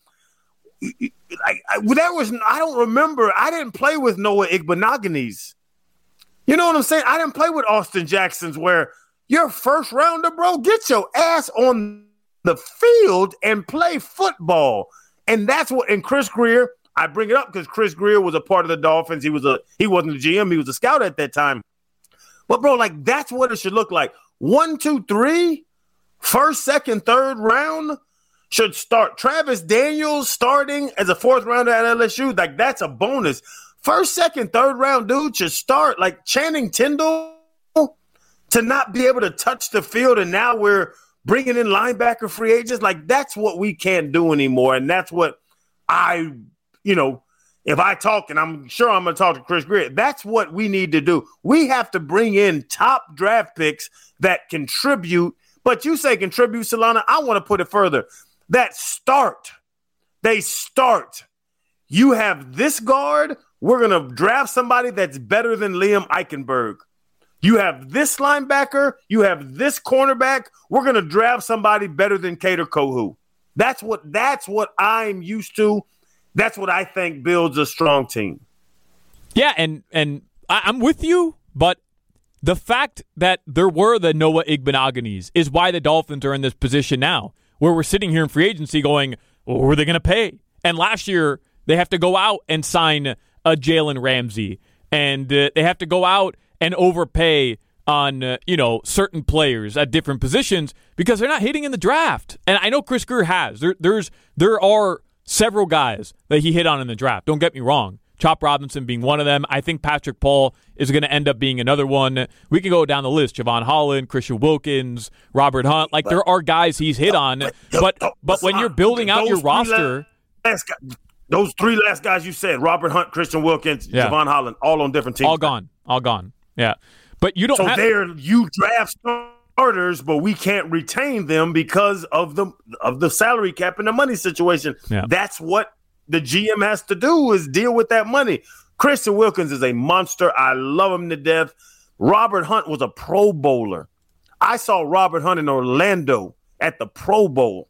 S20: I don't remember. I didn't play with Noah Igbinoghene. You know what I'm saying? I didn't play with Austin Jackson's where you're first rounder, bro. Get your ass on the field and play football. And that's what. And Chris Grier, I bring it up because Chris Grier was a part of the Dolphins. He wasn't a GM. He was a scout at that time. But bro, that's what it should look like. 1, 2, 3, first, second, third round should start. Travis Daniels starting as a 4th rounder at LSU, that's a bonus. First, second, third round dude should start. Channing Tindall to not be able to touch the field, and now we're bringing in linebacker free agents. That's what we can't do anymore, and that's what if I talk, and I'm sure I'm going to talk to Chris Grier, that's what we need to do. We have to bring in top draft picks that contribute. But you say contribute, Solana. I want to put it further. That start. They start. You have this guard. We're going to draft somebody that's better than Liam Eichenberg. You have this linebacker. You have this cornerback. We're going to draft somebody better than Kader Kohou. That's what I'm used to. That's what I think builds a strong team.
S19: Yeah, and I'm with you, but the fact that there were the Noah Igbinoghenes is why the Dolphins are in this position now, where we're sitting here in free agency going, well, who are they going to pay? And last year, they have to go out and sign a Jalen Ramsey, and they have to go out and overpay on certain players at different positions because they're not hitting in the draft. And I know Chris Grier has. There are several guys that he hit on in the draft. Don't get me wrong. Chop Robinson being one of them. I think Patrick Paul is going to end up being another one. We can go down the list. Javon Holland, Christian Wilkins, Robert Hunt. There are guys he's hit on. But when you're building out your roster.
S20: Those 3 last guys you said, Robert Hunt, Christian Wilkins, Javon Holland, all on different teams.
S19: All gone. Yeah. But you don't
S20: you draft starters, but we can't retain them because of the salary cap and the money situation. Yeah. That's what the GM has to do is deal with that money. Christian Wilkins is a monster. I love him to death. Robert Hunt was a Pro Bowler. I saw Robert Hunt in Orlando at the Pro Bowl.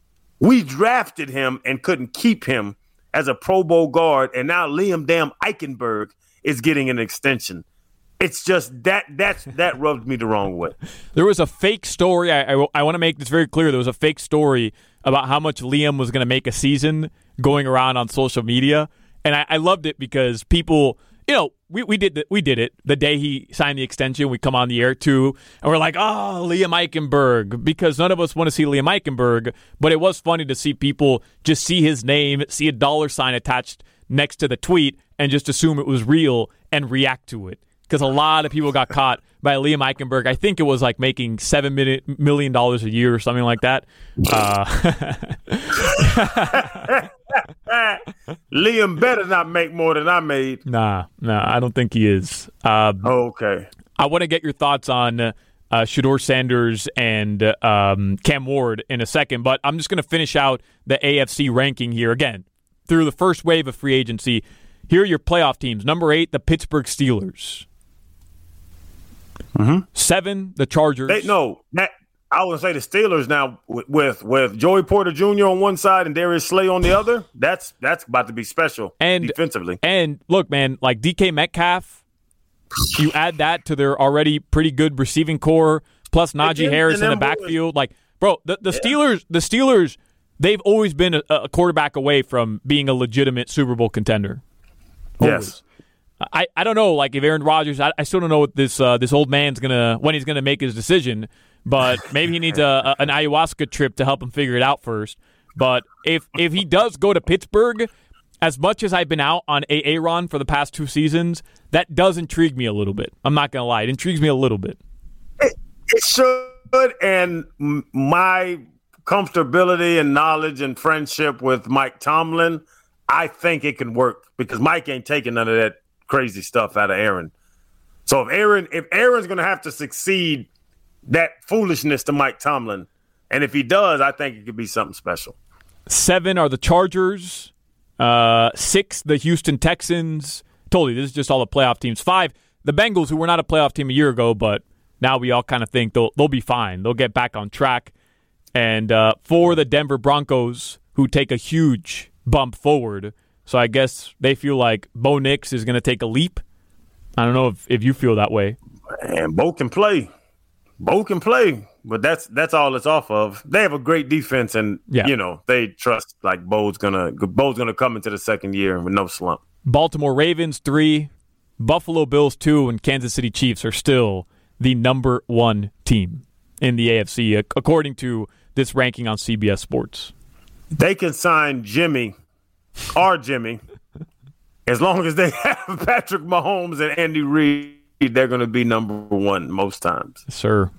S20: We drafted him and couldn't keep him as a Pro Bowl guard, and now Liam Eichenberg is getting an extension. It's just that rubbed me the wrong way.
S19: There was a fake story. I want to make this very clear. There was a fake story about how much Liam was going to make a season going around on social media, and I loved it because people, we did it the day he signed the extension. We come on the air too, and we're like, oh, Liam Eichenberg, because none of us want to see Liam Eichenberg, but it was funny to see people just see his name, see a $sign attached next to the tweet, and just assume it was real and react to it. Because a lot of people got caught by Liam Eichenberg. I think it was making $7 million a year or something like that.
S20: Liam better not make more than I made.
S19: Nah, I don't think he is.
S20: Okay.
S19: I want to get your thoughts on Shedeur Sanders and Cam Ward in a second, but I'm just going to finish out the AFC ranking here. Again, through the first wave of free agency. Here are your playoff teams. Number 8, the Pittsburgh Steelers. 7, the Chargers.
S20: I would say the Steelers now with Joey Porter Jr. on one side and Darius Slay on the other. That's about to be special defensively.
S19: And look, man, like DK Metcalf, you add that to their already pretty good receiving core, plus Najee Harris in the backfield. Like, bro, the Steelers, they've always been a quarterback away from being a legitimate Super Bowl contender. Always. Yes. I don't know, like if Aaron Rodgers, I still don't know what this old man's when he's gonna make his decision. But maybe he needs an ayahuasca trip to help him figure it out first. But if he does go to Pittsburgh, as much as I've been out on Aaron for the past 2 seasons, that does intrigue me a little bit. I'm not going to lie. It intrigues me a little bit.
S20: It should, and my comfortability and knowledge and friendship with Mike Tomlin, I think it can work because Mike ain't taking none of that crazy stuff out of Aaron. So if Aaron's going to have to succeed that foolishness to Mike Tomlin. And if he does, I think it could be something special.
S19: 7 are the Chargers. 6, the Houston Texans. Totally, this is just all the playoff teams. 5, the Bengals, who were not a playoff team a year ago, but now we all kind of think they'll be fine. They'll get back on track. And 4, the Denver Broncos, who take a huge bump forward. So I guess they feel like Bo Nix is going to take a leap. I don't know if you feel that way.
S20: And Bo can play. But that's all it's off of. They have a great defense, and they trust like Bo's gonna come into the second year with no slump.
S19: Baltimore Ravens 3, Buffalo Bills 2, and Kansas City Chiefs are still the number 1 team in the AFC according to this ranking on CBS Sports.
S20: They can sign Jimmy, as long as they have Patrick Mahomes and Andy Reid. They're going to be number 1 most times.
S19: Sir.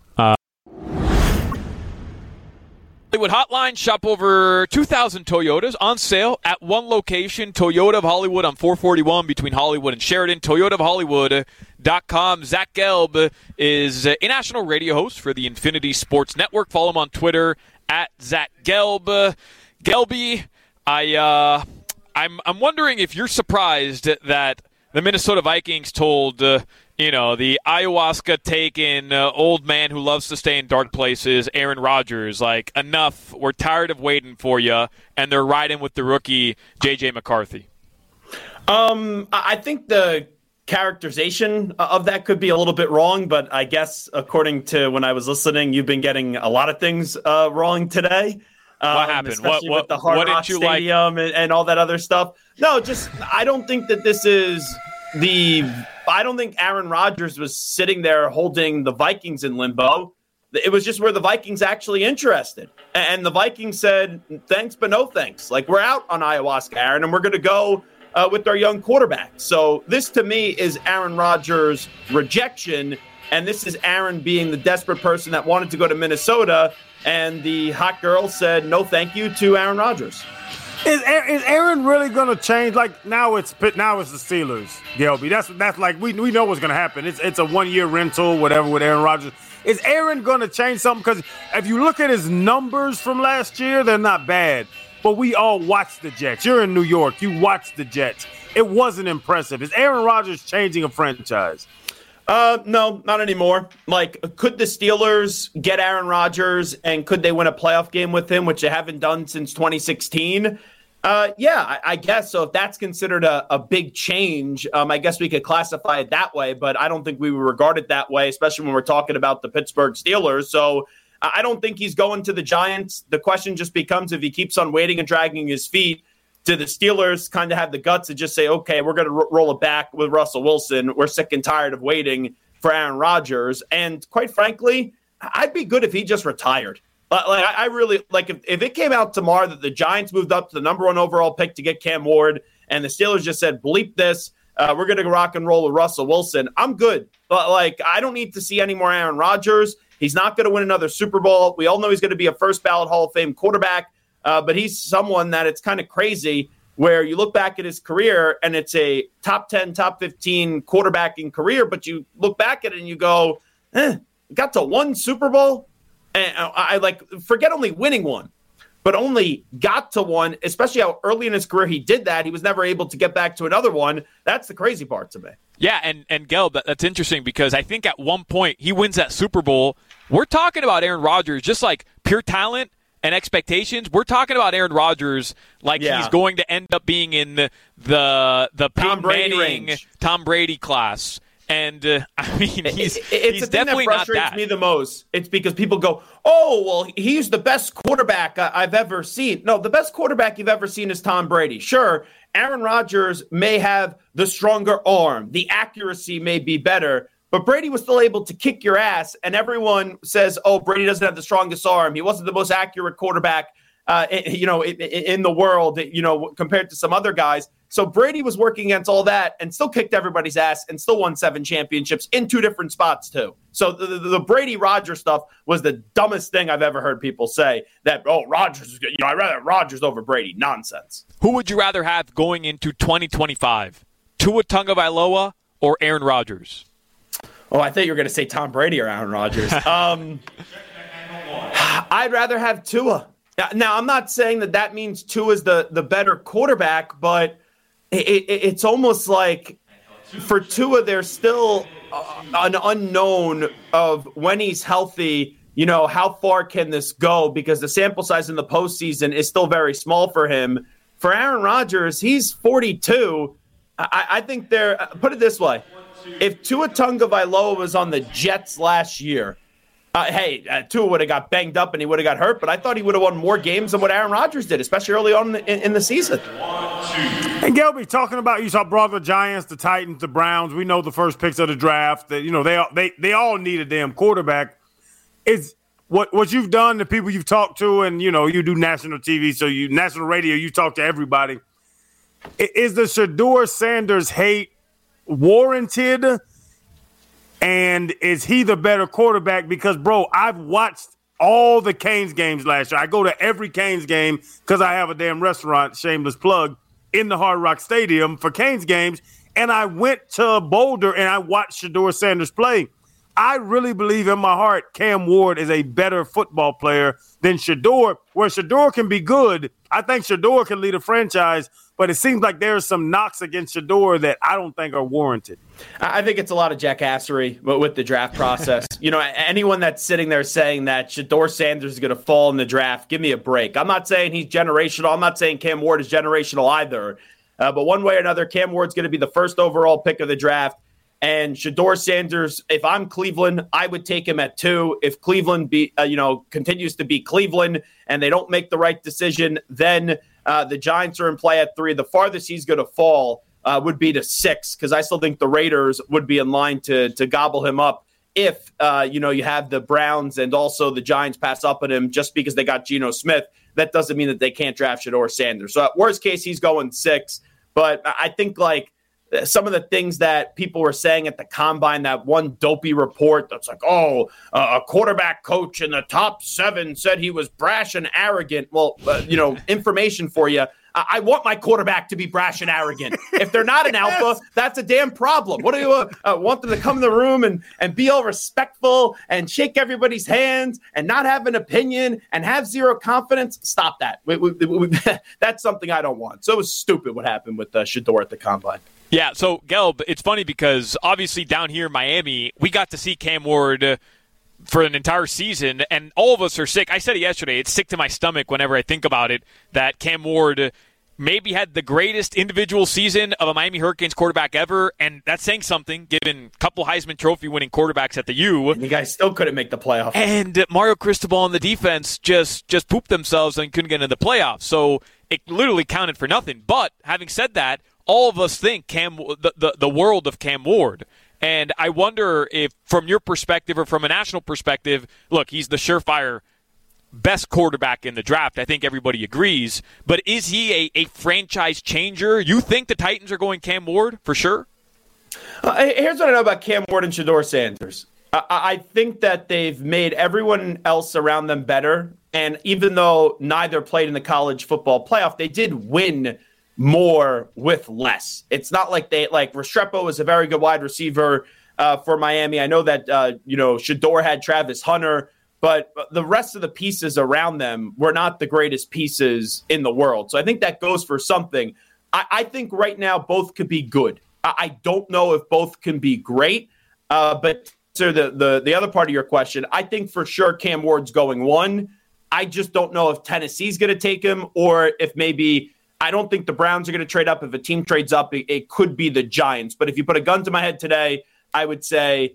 S21: Hollywood Hotline, shop over 2,000 Toyotas on sale at one location, Toyota of Hollywood on 441 between Hollywood and Sheridan, toyotaofhollywood.com. Zach Gelb is a national radio host for the Infinity Sports Network. Follow him on Twitter at Zach Gelb. Gelby, I'm wondering if you're surprised that the Minnesota Vikings told the ayahuasca-taking old man who loves to stay in dark places, Aaron Rodgers, like, enough, we're tired of waiting for you, and they're riding with the rookie, J.J. McCarthy.
S22: I think the characterization of that could be a little bit wrong, but I guess according to when I was listening, you've been getting a lot of things wrong today.
S21: What happened?
S22: Especially with the Hard Rock Stadium and all that other stuff. No, I don't think that this is I don't think Aaron Rodgers was sitting there holding the Vikings in limbo. It was just where the Vikings actually interested. And the Vikings said, thanks, but no thanks. Like, we're out on ayahuasca, Aaron, and we're going to go with our young quarterback. So this, to me, is Aaron Rodgers' rejection, and this is Aaron being the desperate person that wanted to go to Minnesota, and the hot girl said no thank you to Aaron Rodgers.
S20: Is Aaron really going to change? Like, now it's the Steelers, Gelby. That's like we know what's going to happen. It's a 1-year rental, whatever, with Aaron Rodgers. Is Aaron going to change something? Because if you look at his numbers from last year, they're not bad. But we all watched the Jets. You're in New York. You watched the Jets. It wasn't impressive. Is Aaron Rodgers changing a franchise?
S22: No, not anymore. Like, could the Steelers get Aaron Rodgers and could they win a playoff game with him, which they haven't done since 2016? Yeah, I guess. So if that's considered a big change, I guess we could classify it that way, but I don't think we would regard it that way, especially when we're talking about the Pittsburgh Steelers. So I don't think he's going to the Giants. The question just becomes if he keeps on waiting and dragging his feet, do the Steelers kind of have the guts to just say, okay, we're going to roll it back with Russell Wilson. We're sick and tired of waiting for Aaron Rodgers. And quite frankly, I'd be good if he just retired. Like, I really like if it came out tomorrow that the Giants moved up to the number 1 overall pick to get Cam Ward and the Steelers just said, bleep this, we're going to rock and roll with Russell Wilson, I'm good. But like, I don't need to see any more Aaron Rodgers. He's not going to win another Super Bowl. We all know he's going to be a first ballot Hall of Fame quarterback. But he's someone that it's kind of crazy where you look back at his career and it's a top 10, top 15 quarterbacking career, but you look back at it and you go, got to 1 Super Bowl? And I like, forget only winning one. but only got to one, especially how early in his career he did that. He was never able to get back to another one. That's the crazy part to me.
S21: Yeah, and Gelb, that's interesting because I think at one point he wins that Super Bowl. We're talking about Aaron Rodgers, just like pure talent and expectations. We're talking about Aaron Rodgers like he's going to end up being in the Tom Brady range, Tom Brady class. And I mean, he's
S22: the
S21: definitely
S22: thing that frustrates me the most. It's because people go, "Oh, well, he's the best quarterback I've ever seen." No, the best quarterback you've ever seen is Tom Brady. Sure, Aaron Rodgers may have the stronger arm, the accuracy may be better, but Brady was still able to kick your ass. And everyone says, "Oh, Brady doesn't have the strongest arm. He wasn't the most accurate quarterback, in the world, compared to some other guys." So Brady was working against all that and still kicked everybody's ass and still won 7 championships in 2 different spots too. So the Brady-Rodgers stuff was the dumbest thing I've ever heard people say, that, Rodgers, I'd rather have Rodgers over Brady. Nonsense.
S21: Who would you rather have going into 2025? Tua Tagovailoa or Aaron Rodgers?
S22: Oh, I thought you were going to say Tom Brady or Aaron Rodgers. I'd rather have Tua. Now, I'm not saying that means Tua is the better quarterback, but it's almost like for Tua, there's still an unknown of when he's healthy, how far can this go? Because the sample size in the postseason is still very small for him. For Aaron Rodgers, he's 42. I think put it this way. If Tua Tagovailoa was on the Jets last year, Tua would have got banged up and he would have got hurt, but I thought he would have won more games than what Aaron Rodgers did, especially early on in the season.
S20: And Gelby, talking about, you brought the Giants, the Titans, the Browns. We know the first picks of the draft. That they all need a damn quarterback. Is what you've done, the people you've talked to, and you do national TV, so national radio, you talk to everybody. Is the Shedeur Sanders hate warranted? And is he the better quarterback? Because, bro, I've watched all the Canes games last year. I go to every Canes game because I have a damn restaurant, shameless plug, in the Hard Rock Stadium for Canes games. And I went to Boulder and I watched Shedeur Sanders play. I really believe in my heart Cam Ward is a better football player than Shedeur. Where Shedeur can be good, I think Shedeur can lead a franchise, but it seems like there are some knocks against Shedeur that I don't think are warranted.
S22: I think it's a lot of jackassery with the draft process. Anyone that's sitting there saying that Shedeur Sanders is going to fall in the draft, give me a break. I'm not saying he's generational. I'm not saying Cam Ward is generational either. But one way or another, Cam Ward's going to be the first overall pick of the draft. And Shedeur Sanders, if I'm Cleveland, I would take him at 2. If Cleveland continues to be Cleveland and they don't make the right decision, then the Giants are in play at 3. The farthest he's going to fall would be to 6, because I still think the Raiders would be in line to gobble him up if you have the Browns and also the Giants pass up on him just because they got Geno Smith. That doesn't mean that they can't draft Shedeur Sanders. So at worst case, he's going 6. But I think some of the things that people were saying at the combine, that one dopey report that's like, a quarterback coach in the top 7 said he was brash and arrogant. Well, information for you. I want my quarterback to be brash and arrogant. If they're not an alpha, that's a damn problem. What do you want them to come in the room and be all respectful and shake everybody's hands and not have an opinion and have zero confidence? Stop that. That's something I don't want. So it was stupid what happened with Shedeur at the combine.
S21: Yeah, so, Gelb, it's funny because obviously down here in Miami, we got to see Cam Ward for an entire season, and all of us are sick. I said it yesterday. It's sick to my stomach whenever I think about it, that Cam Ward maybe had the greatest individual season of a Miami Hurricanes quarterback ever, and that's saying something, given a couple Heisman Trophy-winning quarterbacks at the U.
S22: And you guys still couldn't make the playoffs.
S21: And Mario Cristobal on the defense just pooped themselves and couldn't get into the playoffs. So it literally counted for nothing. But having said that, all of us think the world of Cam Ward. And I wonder if, from your perspective or from a national perspective, look, he's the surefire best quarterback in the draft. I think everybody agrees. But is he a franchise changer? You think the Titans are going Cam Ward for sure?
S22: Here's what I know about Cam Ward and Shedeur Sanders. I think that they've made everyone else around them better. And even though neither played in the college football playoff, they did win more with less. It's not like Restrepo is a very good wide receiver for Miami. I know that Shedeur had Travis Hunter, but the rest of the pieces around them were not the greatest pieces in the world. So I think that goes for something. I think right now both could be good. I don't know if both can be great, but so the other part of your question, I think for sure Cam Ward's going 1. I just don't know if Tennessee's going to take him or if maybe I don't think the Browns are going to trade up. If a team trades up, it could be the Giants. But if you put a gun to my head today, I would say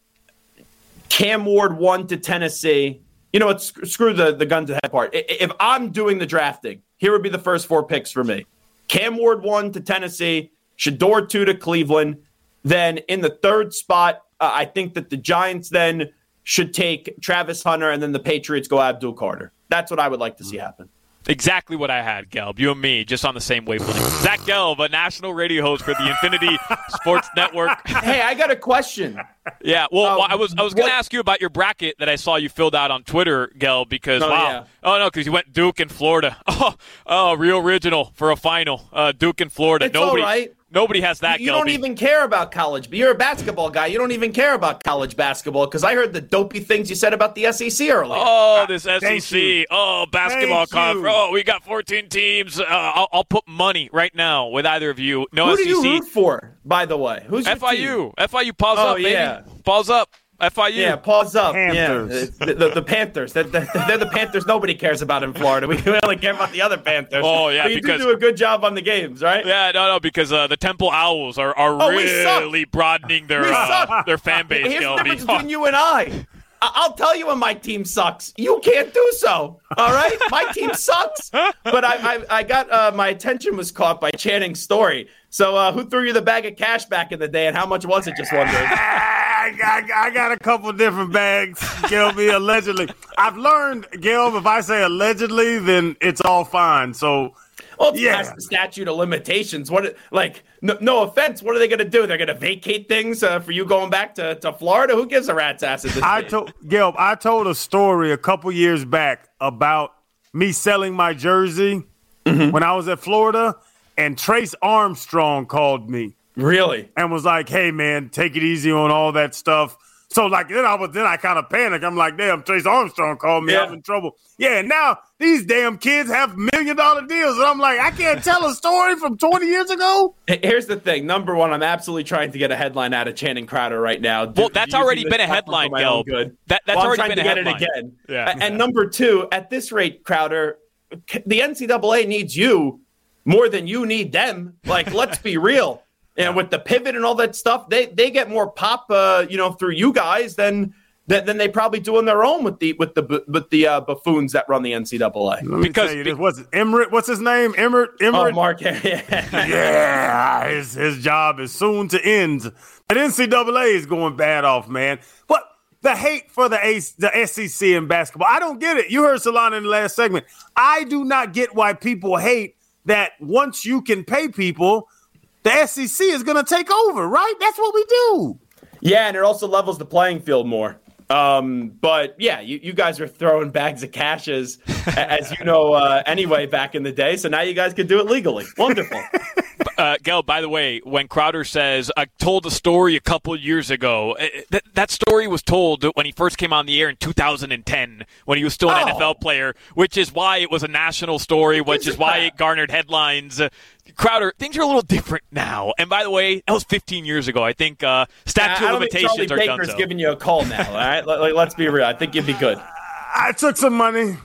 S22: Cam Ward 1 to Tennessee. You know what? Screw the gun to the head part. If I'm doing the drafting, here would be the first 4 picks for me. Cam Ward 1 to Tennessee, Shedeur 2 to Cleveland. Then in the third spot, I think that the Giants then should take Travis Hunter, and then the Patriots go Abdul Carter. That's what I would like to see happen.
S21: Exactly what I had, Gelb. You and me, just on the same wavelength. Zach Gelb, a national radio host for the Infinity Sports Network.
S22: Hey, I got a question.
S21: Yeah, well, I was going to ask you about your bracket that I saw you filled out on Twitter, Gelb, because, because you went Duke and Florida. Oh, real original for a final. Duke and Florida.
S22: It's all right.
S21: Nobody has that,
S22: You don't even care about college. But you're a basketball guy. You don't even care about college basketball because I heard the dopey things you said about the SEC earlier.
S21: Oh, this SEC. Oh, basketball conference. Oh, we got 14 teams. I'll put money right now with either of you. No
S22: Who
S21: SEC.
S22: do you root for, by the way? Who's your
S21: FIU.
S22: team?
S21: FIU, pause up, baby.
S22: Yeah.
S21: Pause up. FIU.
S22: Yeah, pause up.
S20: Panthers.
S22: Yeah. The Panthers. They're the Panthers nobody cares about in Florida. We only care about the other Panthers.
S21: Oh, yeah.
S22: But you do a good job on the games, right?
S21: Yeah, no, because the Temple Owls are really broadening their fan base.
S22: Here's the difference between you and I. I'll tell you when my team sucks. You can't do so. All right? My team sucks. But I got my attention was caught by Channing's story. So who threw you the bag of cash back in the day, and how much was it? Just wondering.
S20: I got a couple different bags, Gelby, allegedly. I've learned, Gelb, if I say allegedly, then it's all fine. So,
S22: well, it's past the statute of limitations. No offense, what are they going to do? They're going to vacate things for you going back to Florida? Who gives a rat's ass at this
S20: Gelb, I told a story a couple years back about me selling my jersey when I was at Florida, and Trace Armstrong called me.
S22: Really?
S20: And was like, hey, man, take it easy on all that stuff. So, then I kind of panicked. I'm like, damn, Trace Armstrong called me. I'm in trouble. Yeah, and now these damn kids have $1 million deals. And I'm like, I can't tell a story from 20 years ago.
S22: Here's the thing. Number one, I'm absolutely trying to get a headline out of Channing Crowder right now.
S21: Well, that's already been a headline, Gelb. That's already been a headline.
S22: I'm trying to get it again.
S21: Yeah.
S22: And number two, at this rate, Crowder, the NCAA needs you more than you need them. Let's be real. And with the pivot and all that stuff, they get more pop, through you guys than they probably do on their own with the buffoons that run the NCAA.
S20: Because what's Emmert? What's his name? Emmert.
S22: Oh, Mark.
S20: Yeah, his job is soon to end. The NCAA is going bad off, man. But the hate for the SEC in basketball, I don't get it. You heard Solana in the last segment. I do not get why people hate that. Once you can pay people, the SEC is going to take over, right? That's what we do.
S22: Yeah, and it also levels the playing field more. But, yeah, you guys are throwing bags of cash as you know, anyway, back in the day. So now you guys can do it legally. Wonderful.
S21: Gelb, by the way, when Crowder says, I told a story a couple years ago, that story was told when he first came on the air in 2010, when he was still an NFL player, which is why it was a national story, which is why it garnered headlines. Crowder, things are a little different now. And by the way, that was 15 years ago. I think statute of limitations
S22: think
S21: are
S22: Charlie
S21: done.
S22: Baker's giving you a call now, all right? Let's be real. I think you'd be good.
S20: I took some money.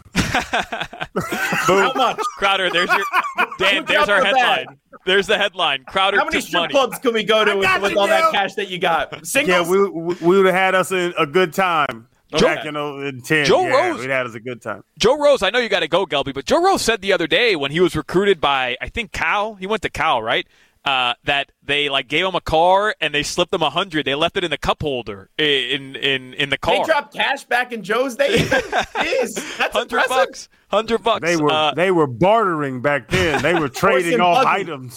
S22: How much?
S21: Crowder, there's our headline. There's the headline. Crowder
S22: How many
S21: took money.
S22: strip clubs can we go to with all that cash that you got? Singles?
S20: Yeah, we would have had us a good time. Back in 10.
S21: Joe Rose.
S20: We'd had us a good time.
S21: Joe Rose, I know you got to go, Gelby, but Joe Rose said the other day when he was recruited by, I think, Cal. He went to Cal, right? That they gave him a car and they slipped him $100. They left it in the cup holder in the car.
S22: They dropped cash back in Joe's day. Jeez, that's
S21: $100. $100.
S20: They were bartering back then. They were trading off items.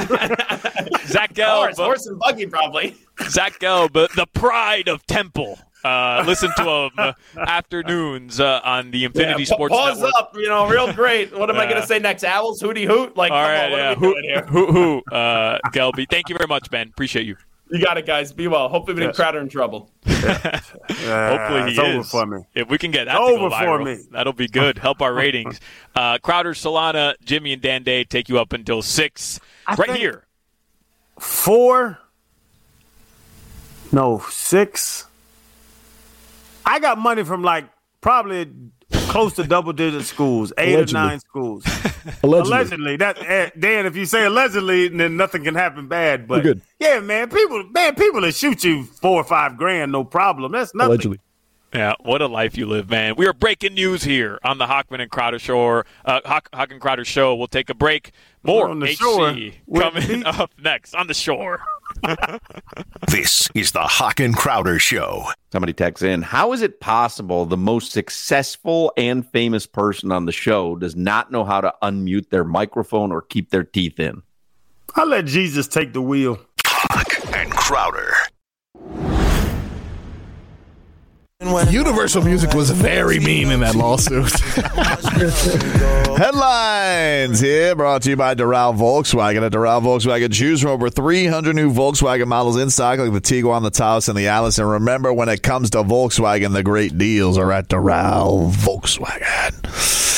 S21: Zach Gelb,
S22: horse and buggy, probably.
S21: Zach Gelb, the pride of Temple. Listen to him afternoons on the Infinity Sports
S22: Network.
S21: Network.
S22: Pause up, real great. What am I going to say next? Owls, hootie hoot?
S21: All right,
S22: what are we doing here?
S21: Gelby. Thank you very much, Ben. Appreciate you.
S22: You got it, guys. Be well. Hopefully we didn't Crowder in trouble.
S21: Hopefully he
S20: over
S21: is.
S20: for me.
S21: If we can get that
S20: over
S21: to go viral,
S20: for me.
S21: That'll be good. Help our ratings. Crowder, Solana, Jimmy, and Dan Day take you up until 6 right here.
S20: 4. No, 6. I got money from probably close to double-digit schools, 8 or 9 schools. Allegedly. Dan, if you say allegedly, then nothing can happen bad. But
S2: good.
S20: Yeah, man, people will shoot you $4 or $5 grand, no problem. That's nothing.
S2: Allegedly.
S21: Yeah, what a life you live, man. We are breaking news here on the Hochman and Crowder Show. Hoch and Crowder Show. We'll take a break. More
S20: on the
S21: HC
S20: shore.
S21: coming up next on the shore.
S3: This is the Hoch and Crowder Show.
S23: Somebody texts in, how is it possible the most successful and famous person on the show does not know how to unmute their microphone or keep their teeth in?
S20: I'll let Jesus take the wheel.
S3: Hoch and Crowder.
S2: Universal Music was very mean in that lawsuit.
S24: Headlines here brought to you by Doral Volkswagen. At Doral Volkswagen, choose from over 300 new Volkswagen models in stock, like the Tiguan, the Taos, and the Atlas. And remember, when it comes to Volkswagen, the great deals are at Doral Volkswagen.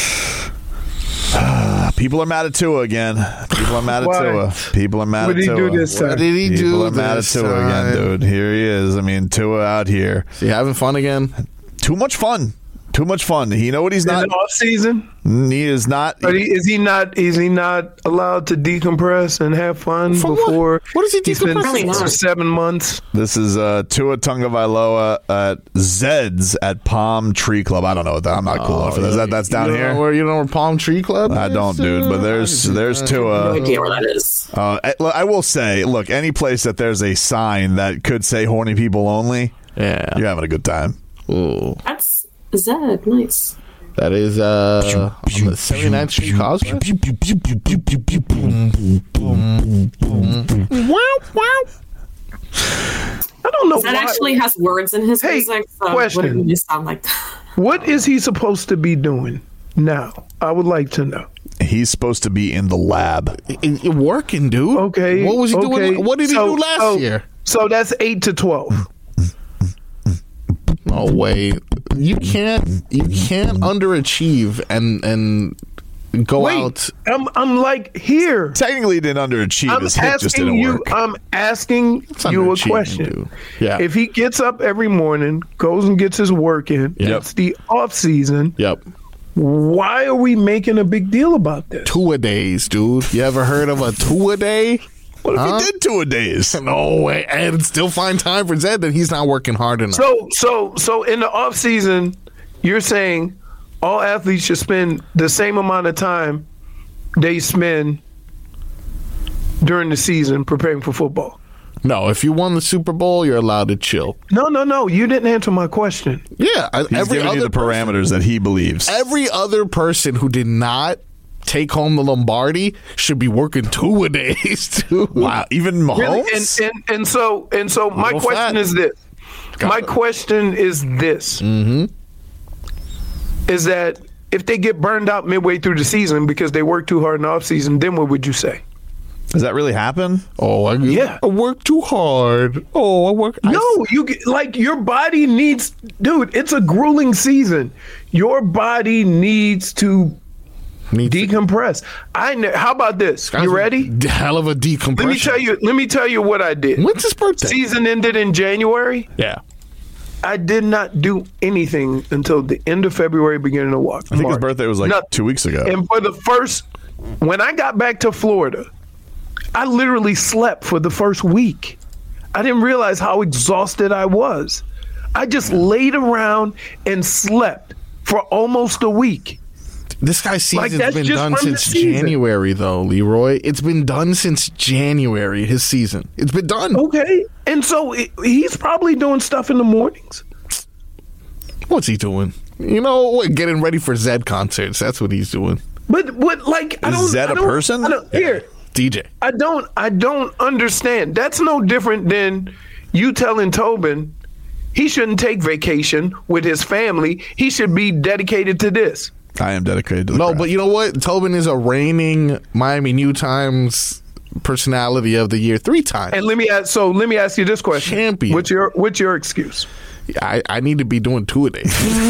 S24: People are mad at Tua again. People are mad at Tua. People are mad at Tua.
S2: What did he do this time? What did he do
S24: People are mad at Tua again, dude. Here he is. I mean, Tua out here.
S2: Is he having fun again?
S24: Too much fun. Too much fun. You know what he's not?
S25: In the off season?
S24: He is not.
S25: But is he not allowed to decompress and have fun before?
S2: What is he
S25: decompressing? 6 or 7 months.
S24: This is Tua Tagovailoa at Zed's at Palm Tree Club. I don't know. I'm not cool enough for that. That's down here.
S2: You know where Palm Tree Club is?
S24: I don't, dude. But there's Tua.
S26: No idea where that is.
S24: I will say, look, any place that there's a sign that could say horny people only, you're having a good time.
S2: Ooh.
S26: That's Zed. Nice.
S2: That is on the 79th Street Causeway.
S25: I don't know.
S26: Zed actually has words in his music. So
S25: question.
S26: Wouldn't you sound like that?
S25: What is he supposed to be doing now? I would like to know.
S24: He's supposed to be in the lab.
S2: Working, dude.
S25: Okay.
S2: What was he doing? What did he do last year?
S25: So that's 8 to 12.
S2: No way. You can't underachieve and go out.
S25: I'm like here.
S24: Technically, he didn't underachieve. His hip just didn't work.
S25: I'm asking you a question.
S2: Dude. Yeah.
S25: If he gets up every morning, goes and gets his work in, it's the off season.
S2: Yep.
S25: Why are we making a big deal about this?
S2: Two-a-days, dude. You ever heard of a two-a-day?
S24: What if he did two-a-days?
S2: No way. And still find time for Zed, then he's not working hard enough.
S25: So in the off season, you're saying all athletes should spend the same amount of time they spend during the season preparing for football.
S2: No, if you won the Super Bowl, you're allowed to chill.
S25: No. You didn't answer my question.
S2: Yeah.
S24: He's giving you the parameters that he believes.
S2: Every other person who did not take home the Lombardi should be working two-a-days too.
S24: Wow, even Mahomes.
S25: Really? And so my question is this. Question is this.
S2: Mm-hmm.
S25: Is that if they get burned out midway through the season because they work too hard in the offseason, then what would you say?
S24: Does that really happen?
S2: Oh, I work too hard. Oh, I work.
S25: Your body needs, dude. It's a grueling season. Your body needs to decompress. How about this? You ready?
S2: Hell of a decompression.
S25: Let me tell you what I did.
S2: When's his birthday?
S25: Season ended in January.
S2: Yeah.
S25: I did not do anything until the end of February, beginning of March.
S24: I think his birthday was 2 weeks ago.
S25: And for when I got back to Florida, I literally slept for the first week. I didn't realize how exhausted I was. I just laid around and slept for almost a week.
S2: This guy's season's been done since January, though, Leroy. It's been done since January, his season. It's been done.
S25: Okay. And so he's probably doing stuff in the mornings.
S2: What's he doing? Getting ready for Zed concerts. That's what he's doing.
S25: But
S24: is Zed a person?
S25: Here.
S2: DJ.
S25: I don't understand. That's no different than you telling Tobin he shouldn't take vacation with his family. He should be dedicated to this.
S24: I am dedicated to the craft.
S2: But you know what? Tobin is a reigning Miami New Times personality of the year 3 times.
S25: And let me ask you this question.
S2: Champion.
S25: What's your excuse?
S2: I need to be doing 2 a day.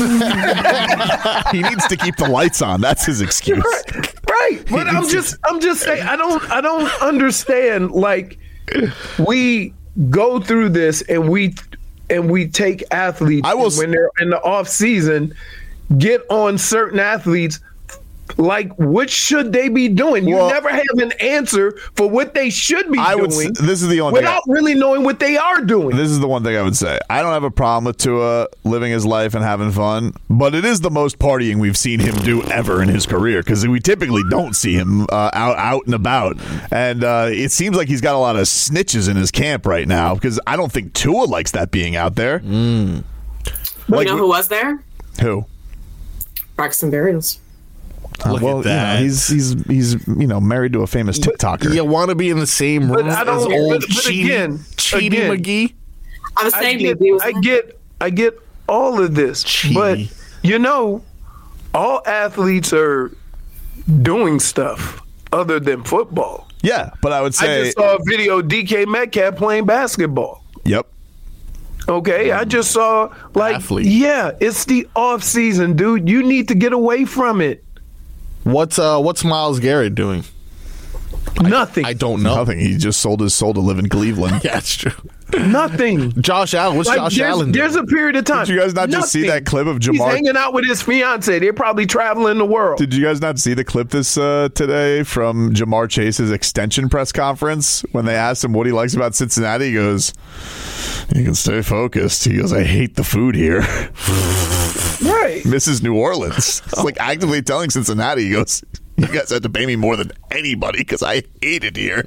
S24: He needs to keep the lights on. That's his excuse.
S25: Right. But I'm just saying I don't understand. Like, we go through this and we take athletes when they're in the off season, get on certain athletes. Like, what should they be doing? You never have an answer for what they should be doing.
S24: This is the only
S25: without really knowing what they are doing.
S24: This is the one thing I would say. I don't have a problem with Tua living his life and having fun, but it is the most partying we've seen him do ever in his career, because we typically don't see him out and about. And it seems like he's got a lot of snitches in his camp right now, because I don't think Tua likes that being out there.
S26: You know who was there?
S24: Who?
S26: Braxton Berrios.
S24: Well, he's married to a famous TikToker.
S2: You want to be in the same room as old Cheaty McGee?
S26: I'm saying
S25: I get all of this, but all athletes are doing stuff other than football.
S24: Yeah, but I would say
S25: I just saw a video of DK Metcalf playing basketball.
S24: Yep.
S25: Okay, I just saw it's the off season, dude. You need to get away from it.
S2: What's Myles Garrett doing?
S25: Nothing.
S2: I don't know.
S24: Nothing. He just sold his soul to live in Cleveland.
S2: Yeah, that's true.
S25: Nothing.
S2: Josh Allen. What's Josh Allen doing?
S25: There's a period of time.
S24: Did you guys not just see that clip of Jamar?
S25: He's hanging out with his fiance. They're probably traveling the world.
S24: Did you guys not see the clip today from Jamar Chase's extension press conference when they asked him what he likes about Cincinnati? He goes, "You can stay focused." He goes, "I hate the food here."
S25: Right.
S24: Misses New Orleans. It's like actively telling Cincinnati, he goes, "You guys had to pay me more than anybody because I hate it here."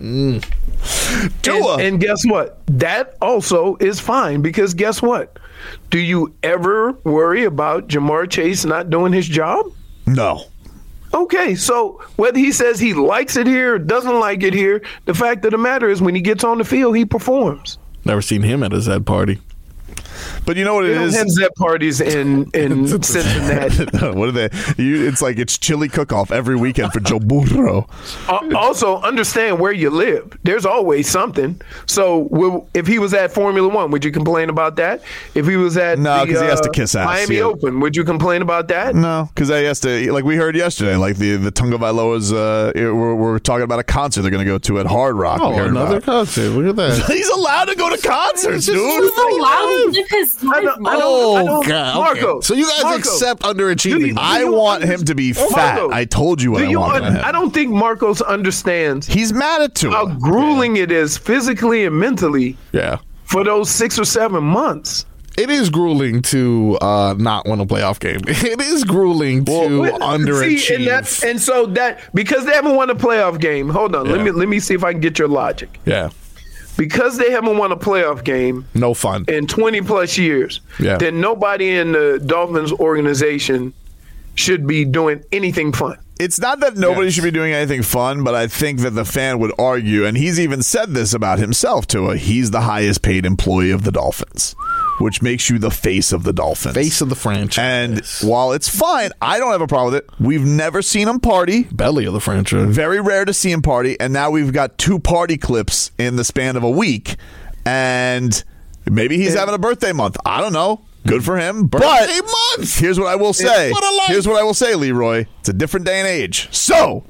S25: And guess what? That also is fine, because guess what? Do you ever worry about Jamar Chase not doing his job?
S24: No.
S25: Okay, so whether he says he likes it here or doesn't like it here, the fact of the matter is when he gets on the field, he performs.
S2: Never seen him at a Zed party.
S24: But you know what it is?
S25: They don't have Zed parties in Cincinnati.
S24: What are they? It's like it's chili cook-off every weekend for Joe Burrow.
S25: Also, understand where you live. There's always something. So if he was at Formula One, would you complain about that? If he was at
S24: because he has to kiss ass.
S25: Miami Open, would you complain about that?
S24: No, because he has to. Like we heard yesterday, like the Tagovailoa's. We're talking about a concert they're going to go to at Hard Rock.
S2: Oh, another concert. Look at that.
S24: He's allowed to go to concerts, dude.
S26: He's allowed to live his life.
S2: God.
S25: Marco,
S2: okay. So you guys accept underachieving.
S24: I want him to be fat.
S25: Marco,
S24: I told you what I want him.
S25: I don't think Marcos understands.
S24: He's mad at Tua.
S25: How grueling it is physically and mentally.
S2: Yeah.
S25: For those 6 or 7 months.
S2: It is grueling to not win a playoff game. It is grueling to underachieve.
S25: And so because they haven't won a playoff game. Hold on, let me see if I can get your logic.
S2: Yeah.
S25: Because they haven't won a playoff game,
S2: no fun
S25: in 20 plus years.
S2: Yeah.
S25: Then nobody in the Dolphins organization should be doing anything fun.
S24: It's not that nobody should be doing anything fun, but I think that the fan would argue, and he's even said this about himself, Tua, he's the highest paid employee of the Dolphins, which makes you the face of the Dolphins.
S2: Face of the franchise.
S24: And while it's fine, I don't have a problem with it. We've never seen him party.
S2: Belly of the franchise.
S24: Very rare to see him party, and now we've got 2 party clips in the span of a week, and maybe he's having a birthday month. I don't know. Good for him.
S2: Birthday month!
S24: Here's what I will say. Leroy. It's a different day and age. So,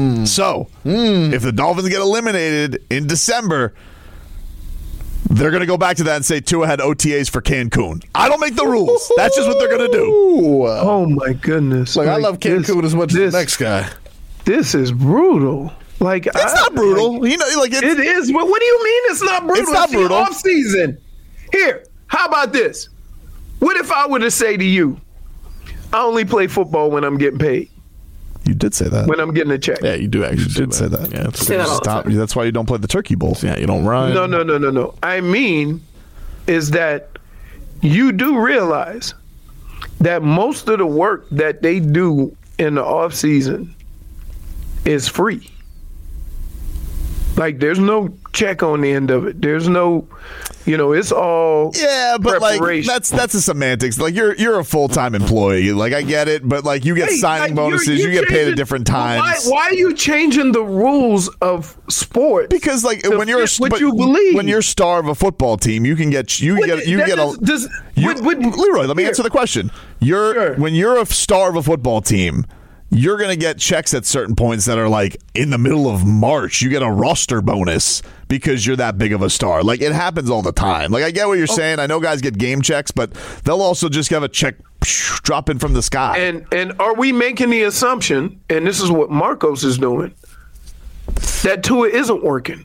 S24: if the Dolphins get eliminated in December, they're going to go back to that and say Tua had OTAs for Cancun. I don't make the rules. That's just what they're going to do.
S25: Oh, my goodness.
S2: I love Cancun as much as the next guy.
S25: This is brutal. It's
S24: not brutal.
S25: It is. What do you mean it's not brutal?
S24: It's not brutal.
S25: Off season. Here, how about this? What if I were to say to you, I only play football when I'm getting paid?
S24: You did say that.
S25: When I'm getting a check.
S2: Yeah, you do actually
S24: say that.
S2: Yeah,
S24: stop. That's why you don't play the Turkey Bowl.
S2: Yeah, you don't run.
S25: No. I mean is that you do realize that most of the work that they do in the off season is free. Like, there's no check on the end of it. There's no, it's all
S24: but like that's a semantics. Like you're a full-time employee. Like I get it, but like you get signing bonuses, you get paid at different times.
S25: Why are you changing the rules of sport?
S24: Because like when you're when you're star of a football team, you can get Leroy, let me answer the question. When you're a star of a football team, you're going to get checks at certain points that are like in the middle of March. You get a roster bonus because you're that big of a star. Like it happens all the time. Like I get what you're saying. I know guys get game checks, but they'll also just have a check dropping from the sky.
S25: And are we making the assumption, and this is what Marcos is doing, that Tua isn't working?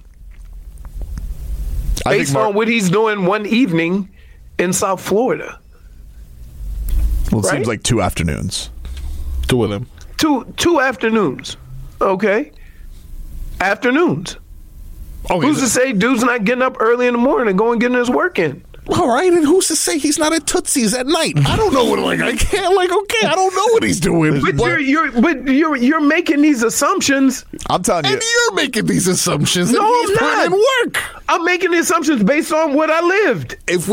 S25: Based on what he's doing one evening in South Florida.
S24: Well, it seems like 2 afternoons.
S2: 2 of them.
S25: Two afternoons. Okay. Afternoons.
S2: Okay,
S25: who's to say dude's not getting up early in the morning and going getting his work in?
S2: All right, and who's to say he's not at Tootsie's at night? I don't know what I don't know what he's doing.
S25: But you're making these assumptions.
S24: I'm telling you.
S2: And you're making these assumptions.
S25: No,
S2: and he's
S25: I'm not.
S2: putting in work.
S25: I'm making the assumptions based on what I lived.
S2: If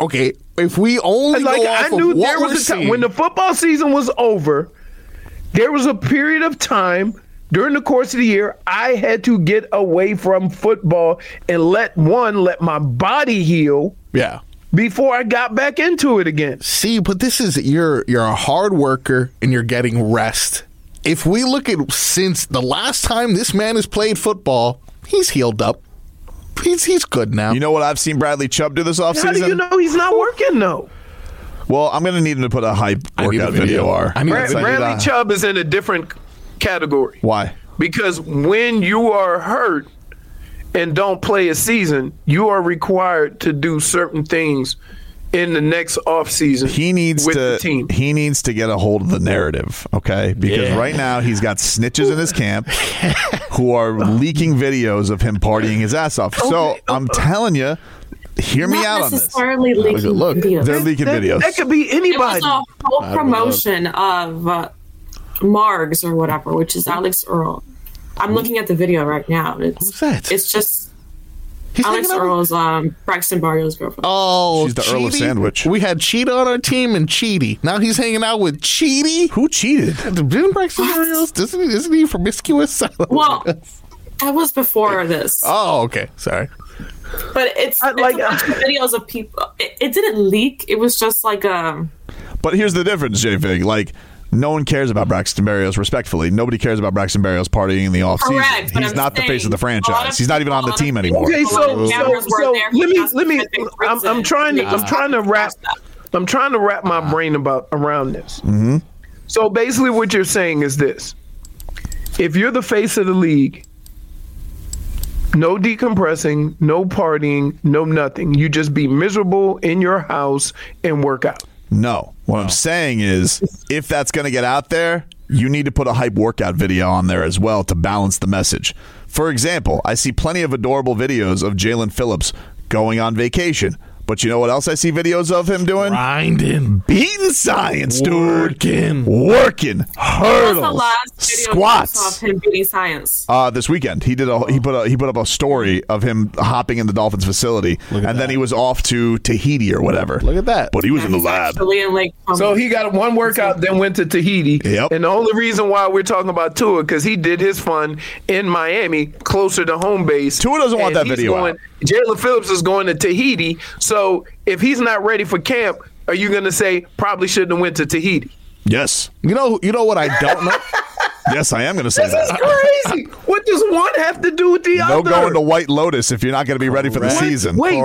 S2: we only go off of what we're seeing.
S25: When the football season was over, there was a period of time during the course of the year I had to get away from football and let my body heal.
S2: Yeah.
S25: Before I got back into it again.
S2: See, but this is you're a hard worker and you're getting rest. If we look at since the last time this man has played football, he's healed up. He's good now.
S24: You know what I've seen Bradley Chubb do this offseason?
S25: How do you know he's not working though?
S24: Well, I'm going to need him to put a hype workout video.
S25: Bradley Chubb is in a different category.
S24: Why?
S25: Because when you are hurt and don't play a season, you are required to do certain things in the next offseason.
S24: He needs to get a hold of the narrative, okay? Because right now he's got snitches in his camp who are leaking videos of him partying his ass off. So I'm telling you, hear me out on this.
S26: Necessarily leaking videos.
S24: They're leaking videos.
S25: That could be anybody.
S26: It was a whole promotion of Margs or whatever, which is Alex Earl. I'm looking at the video right now.
S2: Who's that?
S26: It's just Alex Earl's Braxton Berrios' girlfriend.
S2: Oh,
S24: she's the Earl of Sandwich.
S2: We had Cheetah on our team and Cheaty. Now he's hanging out with Cheaty.
S24: Who cheated?
S2: Didn't Braxton Berrios? Isn't he promiscuous?
S26: Well, that was before this.
S2: Oh, okay. Sorry.
S26: But it's a bunch of videos of people. It didn't leak. It was just like a.
S24: But here's the difference, J-Fig. Like, no one cares about Braxton Berrios, respectfully. Nobody cares about Braxton Berrios partying in the offseason. He's not the face of the franchise. He's not even on the team anymore.
S25: Okay, so let me. I'm trying to wrap my brain around this.
S24: Mm-hmm.
S25: So basically, what you're saying is this: if you're the face of the league, no decompressing, no partying, no nothing. You just be miserable in your house and work out.
S24: No. What I'm saying is, if that's going to get out there, you need to put a hype workout video on there as well to balance the message. For example, I see plenty of adorable videos of Jalen Phillips going on vacation. But you know what else I see videos of him doing?
S2: Grinding.
S24: Beating science, dude.
S2: Working.
S24: Hurdles.
S26: What was the last video
S24: squats.
S26: of him beating science?
S24: This weekend. He put up a story of him hopping in the Dolphins facility, and then he was off to Tahiti or whatever.
S2: Look at that.
S24: But he was in the lab.
S25: So he got one workout, then went to Tahiti.
S24: Yep.
S25: And the only reason why we're talking about Tua, because he did his fun in Miami, closer to home base.
S24: Tua doesn't want that video out.
S25: Jalen Phillips is going to Tahiti. So if he's not ready for camp, are you going to say probably shouldn't have went to Tahiti?
S24: Yes.
S2: You know what I don't know?
S24: Yes, I am going to say that.
S25: This is crazy. What does one have to do with the other?
S24: No going to White Lotus if you're not going to be ready for the season.
S25: Wait,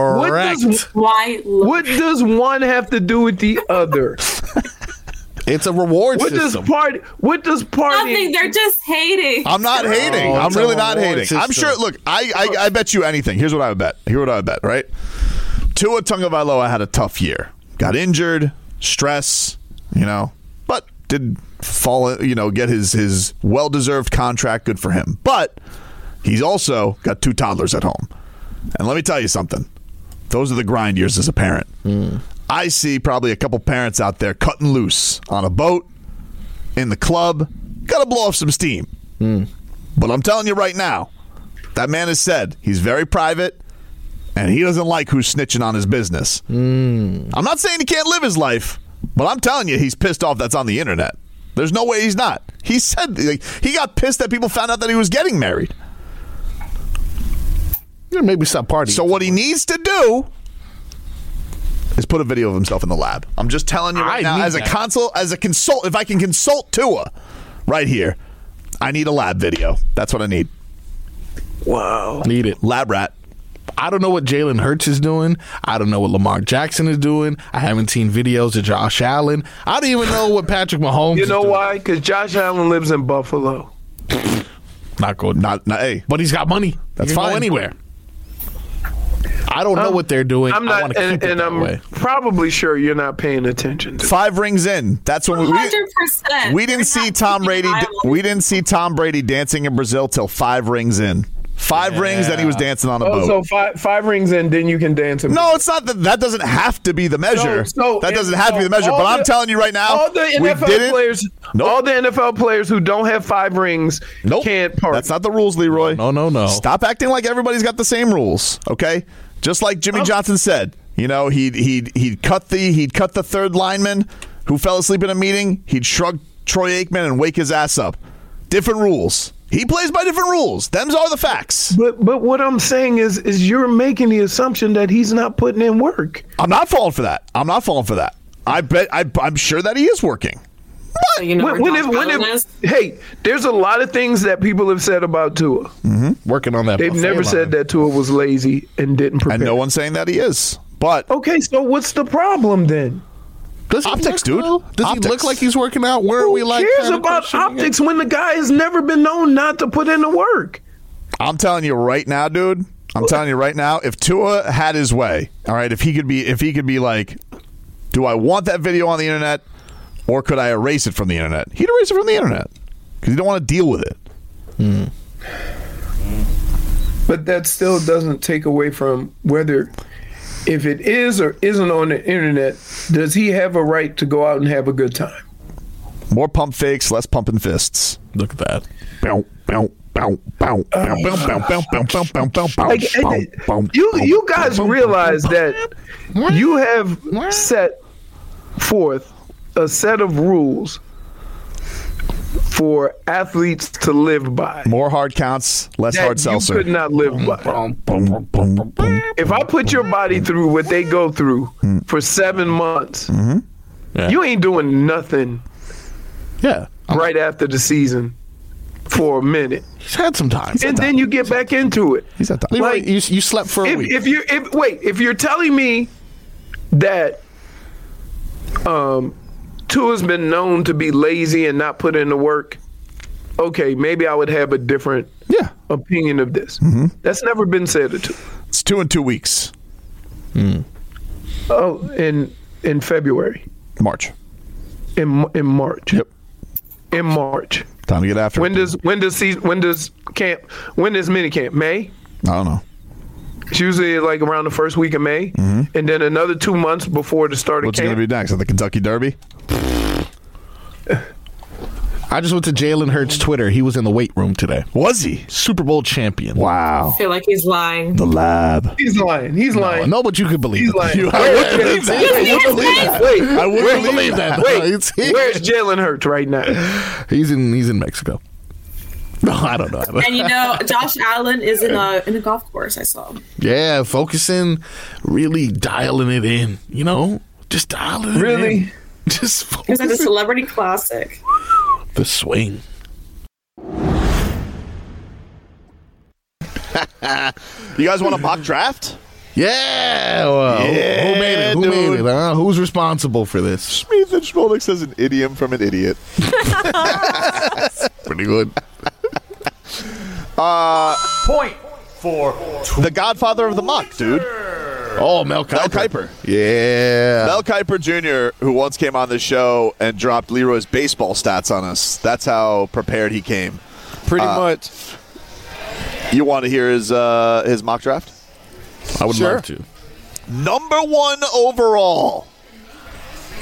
S25: what does one have to do with the other?
S2: It's a reward
S25: system. What does party?
S26: Nothing. They're just hating.
S24: I'm not hating. I'm really not hating.
S2: System.
S24: I'm sure. Look, I bet you anything. Here's what I would bet. Right? Tua Tagovailoa had a tough year. Got injured, stress, but did fall, get his well-deserved contract. Good for him. But he's also got 2 toddlers at home. And let me tell you something. Those are the grind years as a parent. I see probably a couple parents out there cutting loose on a boat, in the club. Got to blow off some steam. But I'm telling you right now, That man has said he's very private, and he doesn't like who's snitching on his business. I'm not saying he can't live his life, but I'm telling you he's pissed off that's on the internet. There's no way he's not. He said he got pissed that people found out that he was getting married.
S2: Yeah, maybe stop partying.
S24: So what he needs to do is put a video of himself in the lab. I'm just telling you right now, as a consult, if I can consult Tua right here, I need a lab video. That's what I need.
S2: Wow.
S24: Need it. Lab rat.
S2: I don't know what Jalen Hurts is doing. I don't know what Lamar Jackson is doing. I haven't seen videos of Josh Allen. I don't even know what Patrick Mahomes is doing.
S25: You know why? Because Josh Allen lives in Buffalo.
S2: Not good.
S24: Hey.
S2: But he's got money. That's fine. Go anywhere. I don't know what they're doing.
S25: I'm not,
S2: I want to keep it that way.
S25: Probably sure you're not paying attention to
S24: 5 rings in. That's when
S26: 100%.
S24: we didn't see Tom Brady. We didn't see Tom Brady dancing in Brazil till 5 rings in. 5 rings, then he was dancing on a boat.
S25: So five rings in, then you can dance.
S24: No, it's not that doesn't have to be the measure. That doesn't have to be the measure. But I'm telling you right now,
S25: all the NFL players, all the NFL players who don't have 5 rings can't party.
S24: That's not the rules, Leroy.
S2: No.
S24: Stop acting like everybody's got the same rules, okay? Just like Jimmy Johnson said, you know, he'd cut the third lineman who fell asleep in a meeting. He'd shrug Troy Aikman and wake his ass up. Different rules. He plays by different rules. Them's are the facts.
S25: But what I'm saying is you're making the assumption that he's not putting in work.
S24: I'm not falling for that. I'm sure that he is working.
S26: So you know
S25: hey, there's a lot of things that people have said about Tua.
S2: Working on that.
S25: They've never said that Tua was lazy and didn't prepare.
S24: And no one's saying that he is. But
S25: okay, so what's the problem then?
S24: Optics, dude.
S2: Does he look like he's working out? Where are we like?
S25: Who cares about optics when the guy has never been known not to put in the work?
S24: I'm telling you right now, dude. If Tua had his way, all right, if he could be like, do I want that video on the internet, or could I erase it from the internet? He'd erase it from the internet because he don't want to deal with it.
S25: But that still doesn't take away from whether. If it is or isn't on the internet, does he have a right to go out and have a good time?
S24: More pump fakes, less pumping fists.
S2: Look at that.
S25: You guys realize that you have set forth a set of rules for athletes to live by.
S24: More hard counts, less hard seltzer.
S25: You could not live by. If I put your body through what they go through for 7 months, you ain't doing nothing.
S2: Yeah.
S25: Right after the season for a minute.
S2: He's had some time.
S25: And then you get back into it.
S24: He's had time.
S2: Like, you slept for a week.
S25: If you're telling me that Tua's been known to be lazy and not put in the work, okay, maybe I would have a different opinion of this. That's never been said to Tua.
S24: It's 2 in 2 weeks.
S25: Oh, in February.
S24: March.
S25: In March.
S24: Yep.
S25: In March.
S24: Time to get after
S25: when
S24: it.
S25: When does mini camp? May?
S24: I don't know.
S25: It's usually like around the first week of May, and then another 2 months before the start of camp.
S24: What's going to be next? At the Kentucky Derby?
S2: I just went to Jalen Hurts' Twitter. He was in the weight room today.
S24: Was he?
S2: Super Bowl champion.
S24: Wow.
S26: I feel like he's lying.
S24: The lab.
S25: He's lying.
S2: No, but you could believe
S25: He's
S2: it.
S25: lying.
S2: I would believe that.
S25: I would
S2: believe that.
S25: Wait, where's Jalen Hurts right now?
S2: He's in Mexico. No, I don't know.
S26: And you know, Josh Allen is in a golf course. I saw.
S2: Yeah, focusing, really dialing it in. You know, just dialing it in. Just focus.
S26: It's like a celebrity classic.
S2: The swing.
S24: You guys want a mock draft?
S2: Yeah. Well, who made it? Who made it? Huh? Who's responsible for this?
S24: Smith and Schmolnick says an idiom from an idiot.
S2: Pretty good.
S24: Point for the godfather of the mock, dude.
S2: Oh, Mel Kiper.
S24: Mel Kiper.
S2: Yeah.
S24: Mel Kiper Jr., who once came on the show and dropped Leroy's baseball stats on us. That's how prepared he came.
S23: Pretty much.
S24: You want to hear his mock draft?
S2: I would love to.
S24: Number 1 overall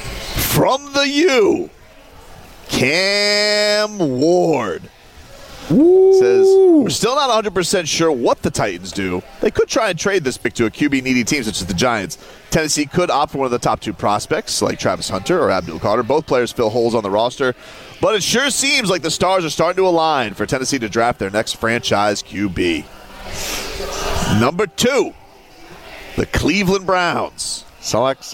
S24: from the U, Cam Ward. Says, we're still not 100% sure what the Titans do. They could try and trade this pick to a QB-needy team such as the Giants. Tennessee could opt for one of the top 2 prospects like Travis Hunter or Abdul Carter. Both players fill holes on the roster. But it sure seems like the stars are starting to align for Tennessee to draft their next franchise QB. Number 2, the Cleveland Browns. Select.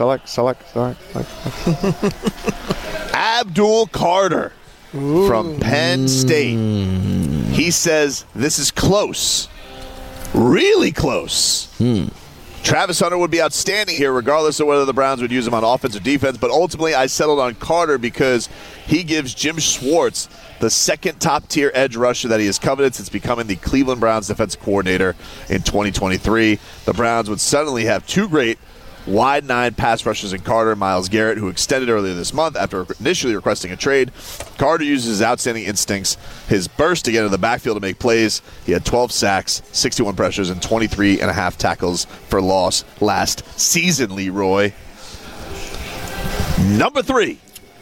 S24: Abdul Carter from Penn State. He says this is close. Really close. Travis Hunter would be outstanding here regardless of whether the Browns would use him on offense or defense, but ultimately I settled on Carter because he gives Jim Schwartz the second top-tier edge rusher that he has coveted since becoming the Cleveland Browns defensive coordinator in 2023. The Browns would suddenly have 2 great wide 9 pass rushers in Carter and Myles Garrett, who extended earlier this month after initially requesting a trade. Carter uses his outstanding instincts, his burst to get into the backfield to make plays. He had 12 sacks, 61 pressures, and 23.5 tackles for loss last season, Leroy. Number 3,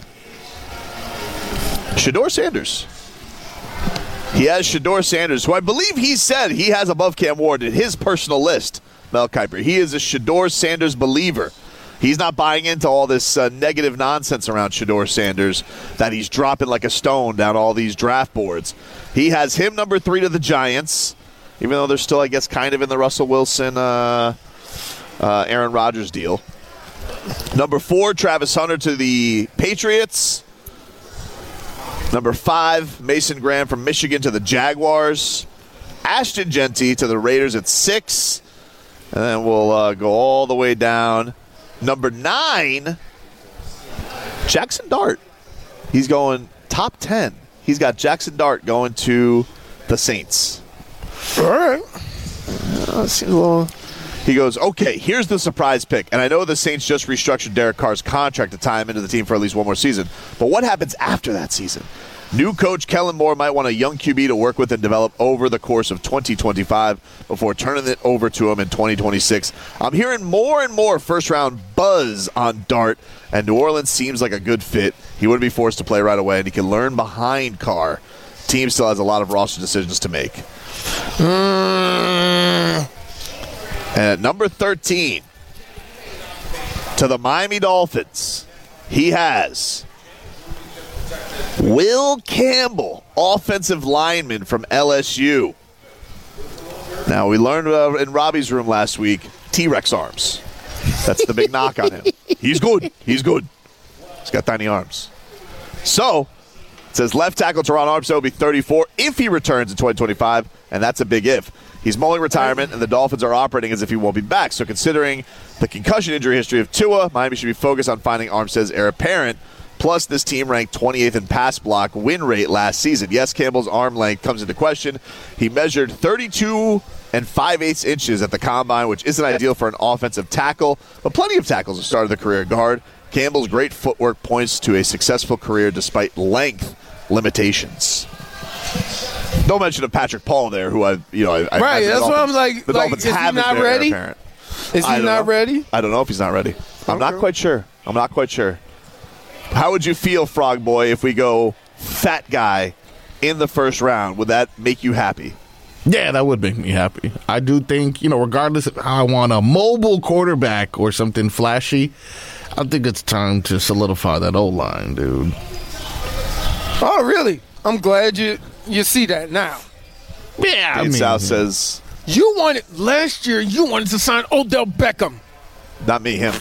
S24: Shedeur Sanders. He has Shedeur Sanders, who I believe he said he has above Cam Ward in his personal list. Mel Kiper. He is a Shedeur Sanders believer. He's not buying into all this negative nonsense around Shedeur Sanders that he's dropping like a stone down all these draft boards. He has him number 3 to the Giants, even though they're still, I guess, kind of in the Russell Wilson, Aaron Rodgers deal. Number 4, Travis Hunter to the Patriots. Number 5, Mason Graham from Michigan to the Jaguars. Ashton Genty to the Raiders at 6. And then we'll go all the way down. Number 9, Jackson Dart. He's going top 10. He's got Jackson Dart going to the Saints. All right. Seems a little... He goes, okay, here's the surprise pick. And I know the Saints just restructured Derek Carr's contract to tie him into the team for at least one more season. But what happens after that season? New coach Kellen Moore might want a young QB to work with and develop over the course of 2025 before turning it over to him in 2026. I'm hearing more and more first-round buzz on Dart, and New Orleans seems like a good fit. He wouldn't be forced to play right away, and he can learn behind Carr. Team still has a lot of roster decisions to make. And at number 13, to the Miami Dolphins, he has Will Campbell, offensive lineman from LSU. Now, we learned in Robbie's room last week, T-Rex arms. That's the big knock on him. He's good. He's good. He's got tiny arms. So, it says left tackle Teron Armstead will be 34 if he returns in 2025, and that's a big if. He's mulling retirement, and the Dolphins are operating as if he won't be back. So considering the concussion injury history of Tua, Miami should be focused on finding Armstead's heir apparent. Plus, this team ranked 28th in pass block win rate last season. Yes, Campbell's arm length comes into question. He measured 32 5/8 inches at the combine, which isn't ideal for an offensive tackle, but plenty of tackles have started the career guard. Campbell's great footwork points to a successful career despite length limitations. No mention of Patrick Paul there, who I
S25: right. That's what I'm like.
S24: The Dolphins
S25: is he not ready? Is he not ready?
S24: I don't know if he's not ready. I'm not quite sure. How would you feel, Frog Boy, if we go fat guy in the first round? Would that make you happy?
S2: Yeah, that would make me happy. I do think, regardless of how I want a mobile quarterback or something flashy, I think it's time to solidify that O-line, dude.
S25: Oh, really? I'm glad you see that now.
S24: Yeah, South says
S25: last year you wanted to sign Odell Beckham.
S24: Not me, him.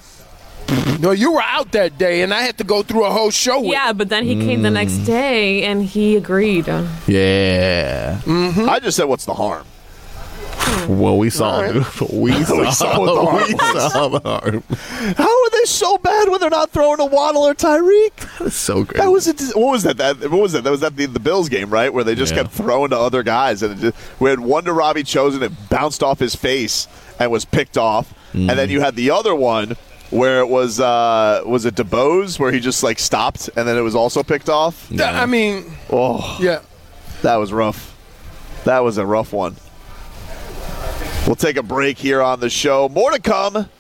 S25: No, you were out that day, and I had to go through a whole show with
S4: Yeah, but then he came the next day, and he agreed.
S2: Yeah.
S25: Mm-hmm.
S24: I just said, what's the harm?
S2: Well, we saw it. We saw the harm.
S24: How are they so bad when they're not throwing to Waddle or Tyreek?
S2: That's so great.
S24: What was that? That was the Bills game, right? Where they just kept throwing to other guys, and we had one to Robbie Chosen, it bounced off his face and was picked off, and then you had the other one where it was it DeBose where he just stopped and then it was also picked off?
S25: Yeah. I mean, yeah,
S24: that was rough. That was a rough one. We'll take a break here on the show. More to come